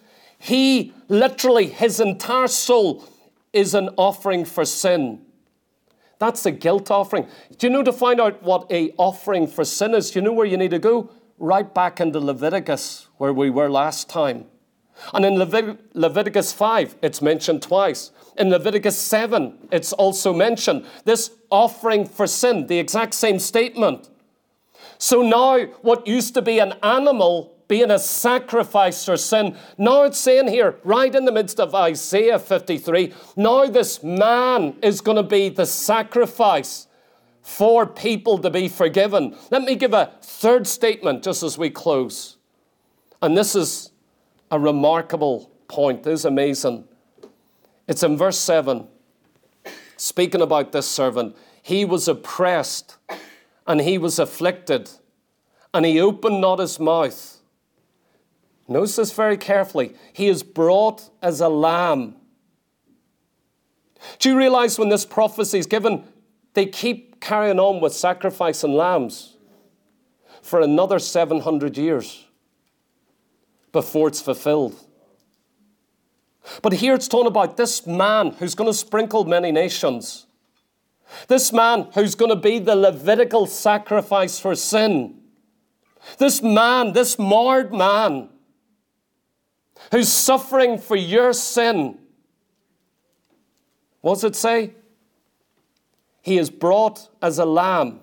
he literally, his entire soul is an offering for sin. That's the guilt offering. Do you know, to find out what a offering for sin is, do you know where you need to go? Right back into Leviticus, where we were last time. And in Levit- Leviticus five, it's mentioned twice. In Leviticus seven, it's also mentioned. This offering for sin, the exact same statement. So now, what used to be an animal being a sacrifice for sin, now it's saying here, right in the midst of Isaiah fifty-three, now this man is going to be the sacrifice for people to be forgiven. Let me give a third statement just as we close. And this is a remarkable point. This is amazing. It's in verse seven. Speaking about this servant, he was oppressed and he was afflicted, and he opened not his mouth. Notice this very carefully. He is brought as a lamb. Do you realize when this prophecy is given, they keep carrying on with sacrificing lambs for another seven hundred years before it's fulfilled? But here it's talking about this man who's going to sprinkle many nations. This man who's going to be the Levitical sacrifice for sin. This man, this marred man, who's suffering for your sin. What does it say? He is brought as a lamb.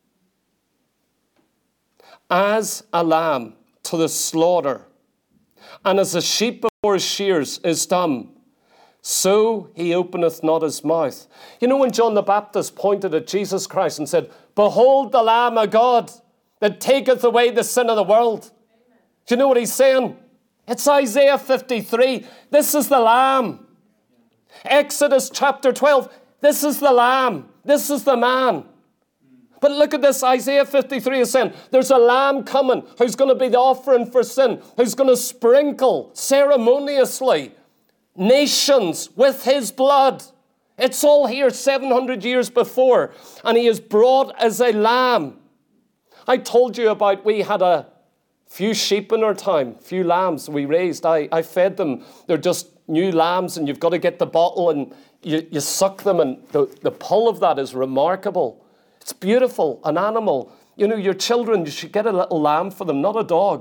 As a lamb to the slaughter. And as a sheep before his shears is dumb, so he openeth not his mouth. You know, when John the Baptist pointed at Jesus Christ and said, "Behold the Lamb of God that taketh away the sin of the world." Amen. Do you know what he's saying? It's Isaiah fifty-three. This is the Lamb. Exodus chapter twelve. This is the Lamb. This is the man. But look at this. Isaiah fifty-three is saying there's a lamb coming who's going to be the offering for sin, who's going to sprinkle ceremoniously nations with his blood. It's all here seven hundred years before. And he is brought as a lamb. I told you about, we had a few sheep in our time, few lambs we raised. I, I fed them. They're just new lambs, and you've got to get the bottle and you, you suck them, and the, the pull of that is remarkable. It's beautiful, an animal. You know, your children, you should get a little lamb for them, not a dog.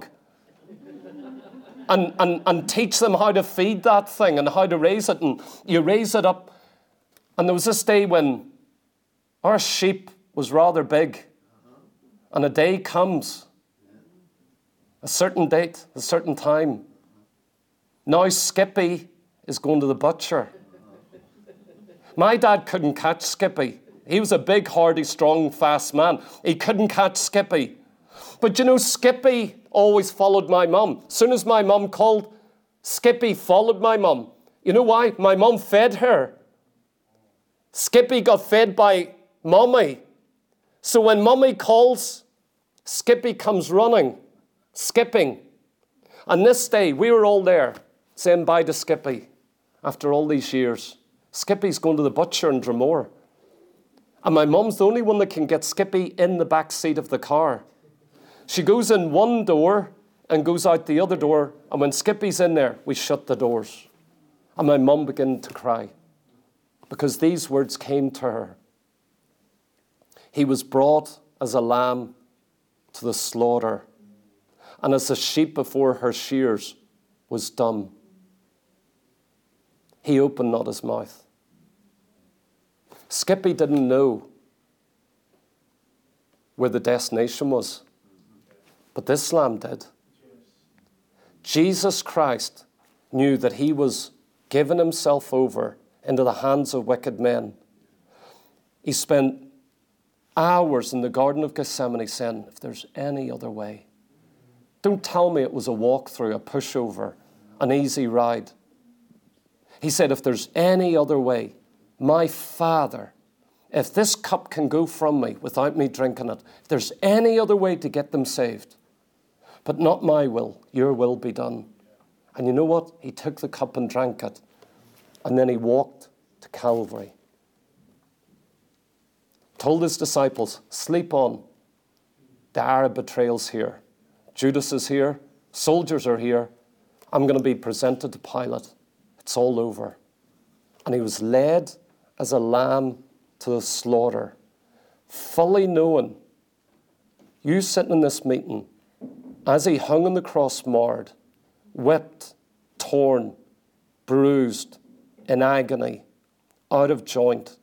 And, and, and teach them how to feed that thing and how to raise it. And you raise it up. And there was this day when our sheep was rather big. And a day comes, a certain date, a certain time. Now Skippy is going to the butcher. My dad couldn't catch Skippy. He was a big, hardy, strong, fast man. He couldn't catch Skippy. But you know, Skippy always followed my mum. As soon as my mum called, Skippy followed my mum. You know why? My mum fed her. Skippy got fed by Mummy. So when Mummy calls, Skippy comes running, skipping. And this day, we were all there, saying bye to Skippy after all these years. Skippy's going to the butcher in Dromore. And my mum's the only one that can get Skippy in the back seat of the car. She goes in one door and goes out the other door. And when Skippy's in there, we shut the doors. And my mum began to cry because these words came to her. He was brought as a lamb to the slaughter, and as a sheep before her shears was dumb. He opened not his mouth. Skippy didn't know where the destination was, but this lamb did. Jesus Christ knew that he was giving himself over into the hands of wicked men. He spent hours in the Garden of Gethsemane saying, if there's any other way, don't tell me it was a walk-through, a pushover, an easy ride. He said, if there's any other way, my Father, if this cup can go from me without me drinking it, if there's any other way to get them saved, but not my will, your will be done. And you know what? He took the cup and drank it, and then he walked to Calvary. Told his disciples, sleep on. The Arab betrayal's here. Judas is here. Soldiers are here. I'm going to be presented to Pilate. It's all over. And he was led as a lamb to the slaughter, fully knowing, you sitting in this meeting, as he hung on the cross marred, whipped, torn, bruised, in agony, out of joint.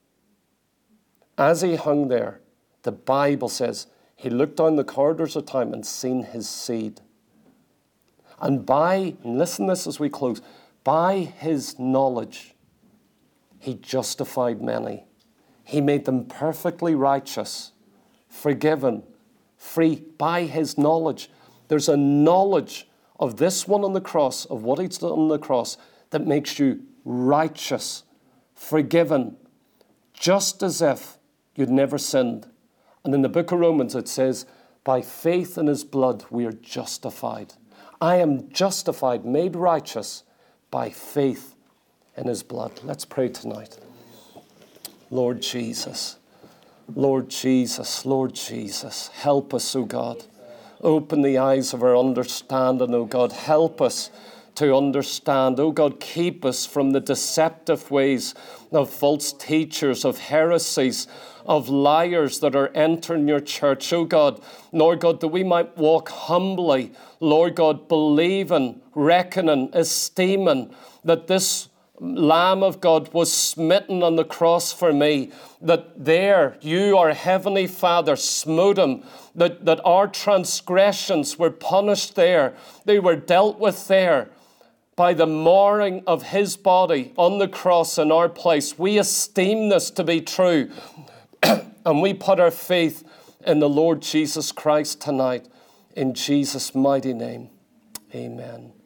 As he hung there, the Bible says, he looked down the corridors of time and seen his seed. And by, and listen to this as we close, by his knowledge, he justified many. He made them perfectly righteous, forgiven, free by his knowledge. There's a knowledge of this one on the cross, of what he's done on the cross, that makes you righteous, forgiven, just as if you'd never sinned. And in the book of Romans it says, by faith in his blood we are justified. I am justified, made righteous by faith in his blood. Let's pray tonight. Lord Jesus, Lord Jesus, Lord Jesus, help us, O God. Open the eyes of our understanding, O God. Help us to understand. Oh God, keep us from the deceptive ways of false teachers, of heresies, of liars that are entering your church. Oh God, Lord God, that we might walk humbly, Lord God, believing, reckoning, esteeming that this Lamb of God was smitten on the cross for me, that there you, our Heavenly Father, smote him, that, that our transgressions were punished there, they were dealt with there by the marring of his body on the cross in our place. We esteem this to be true, and we put our faith in the Lord Jesus Christ tonight, in Jesus' mighty name. Amen.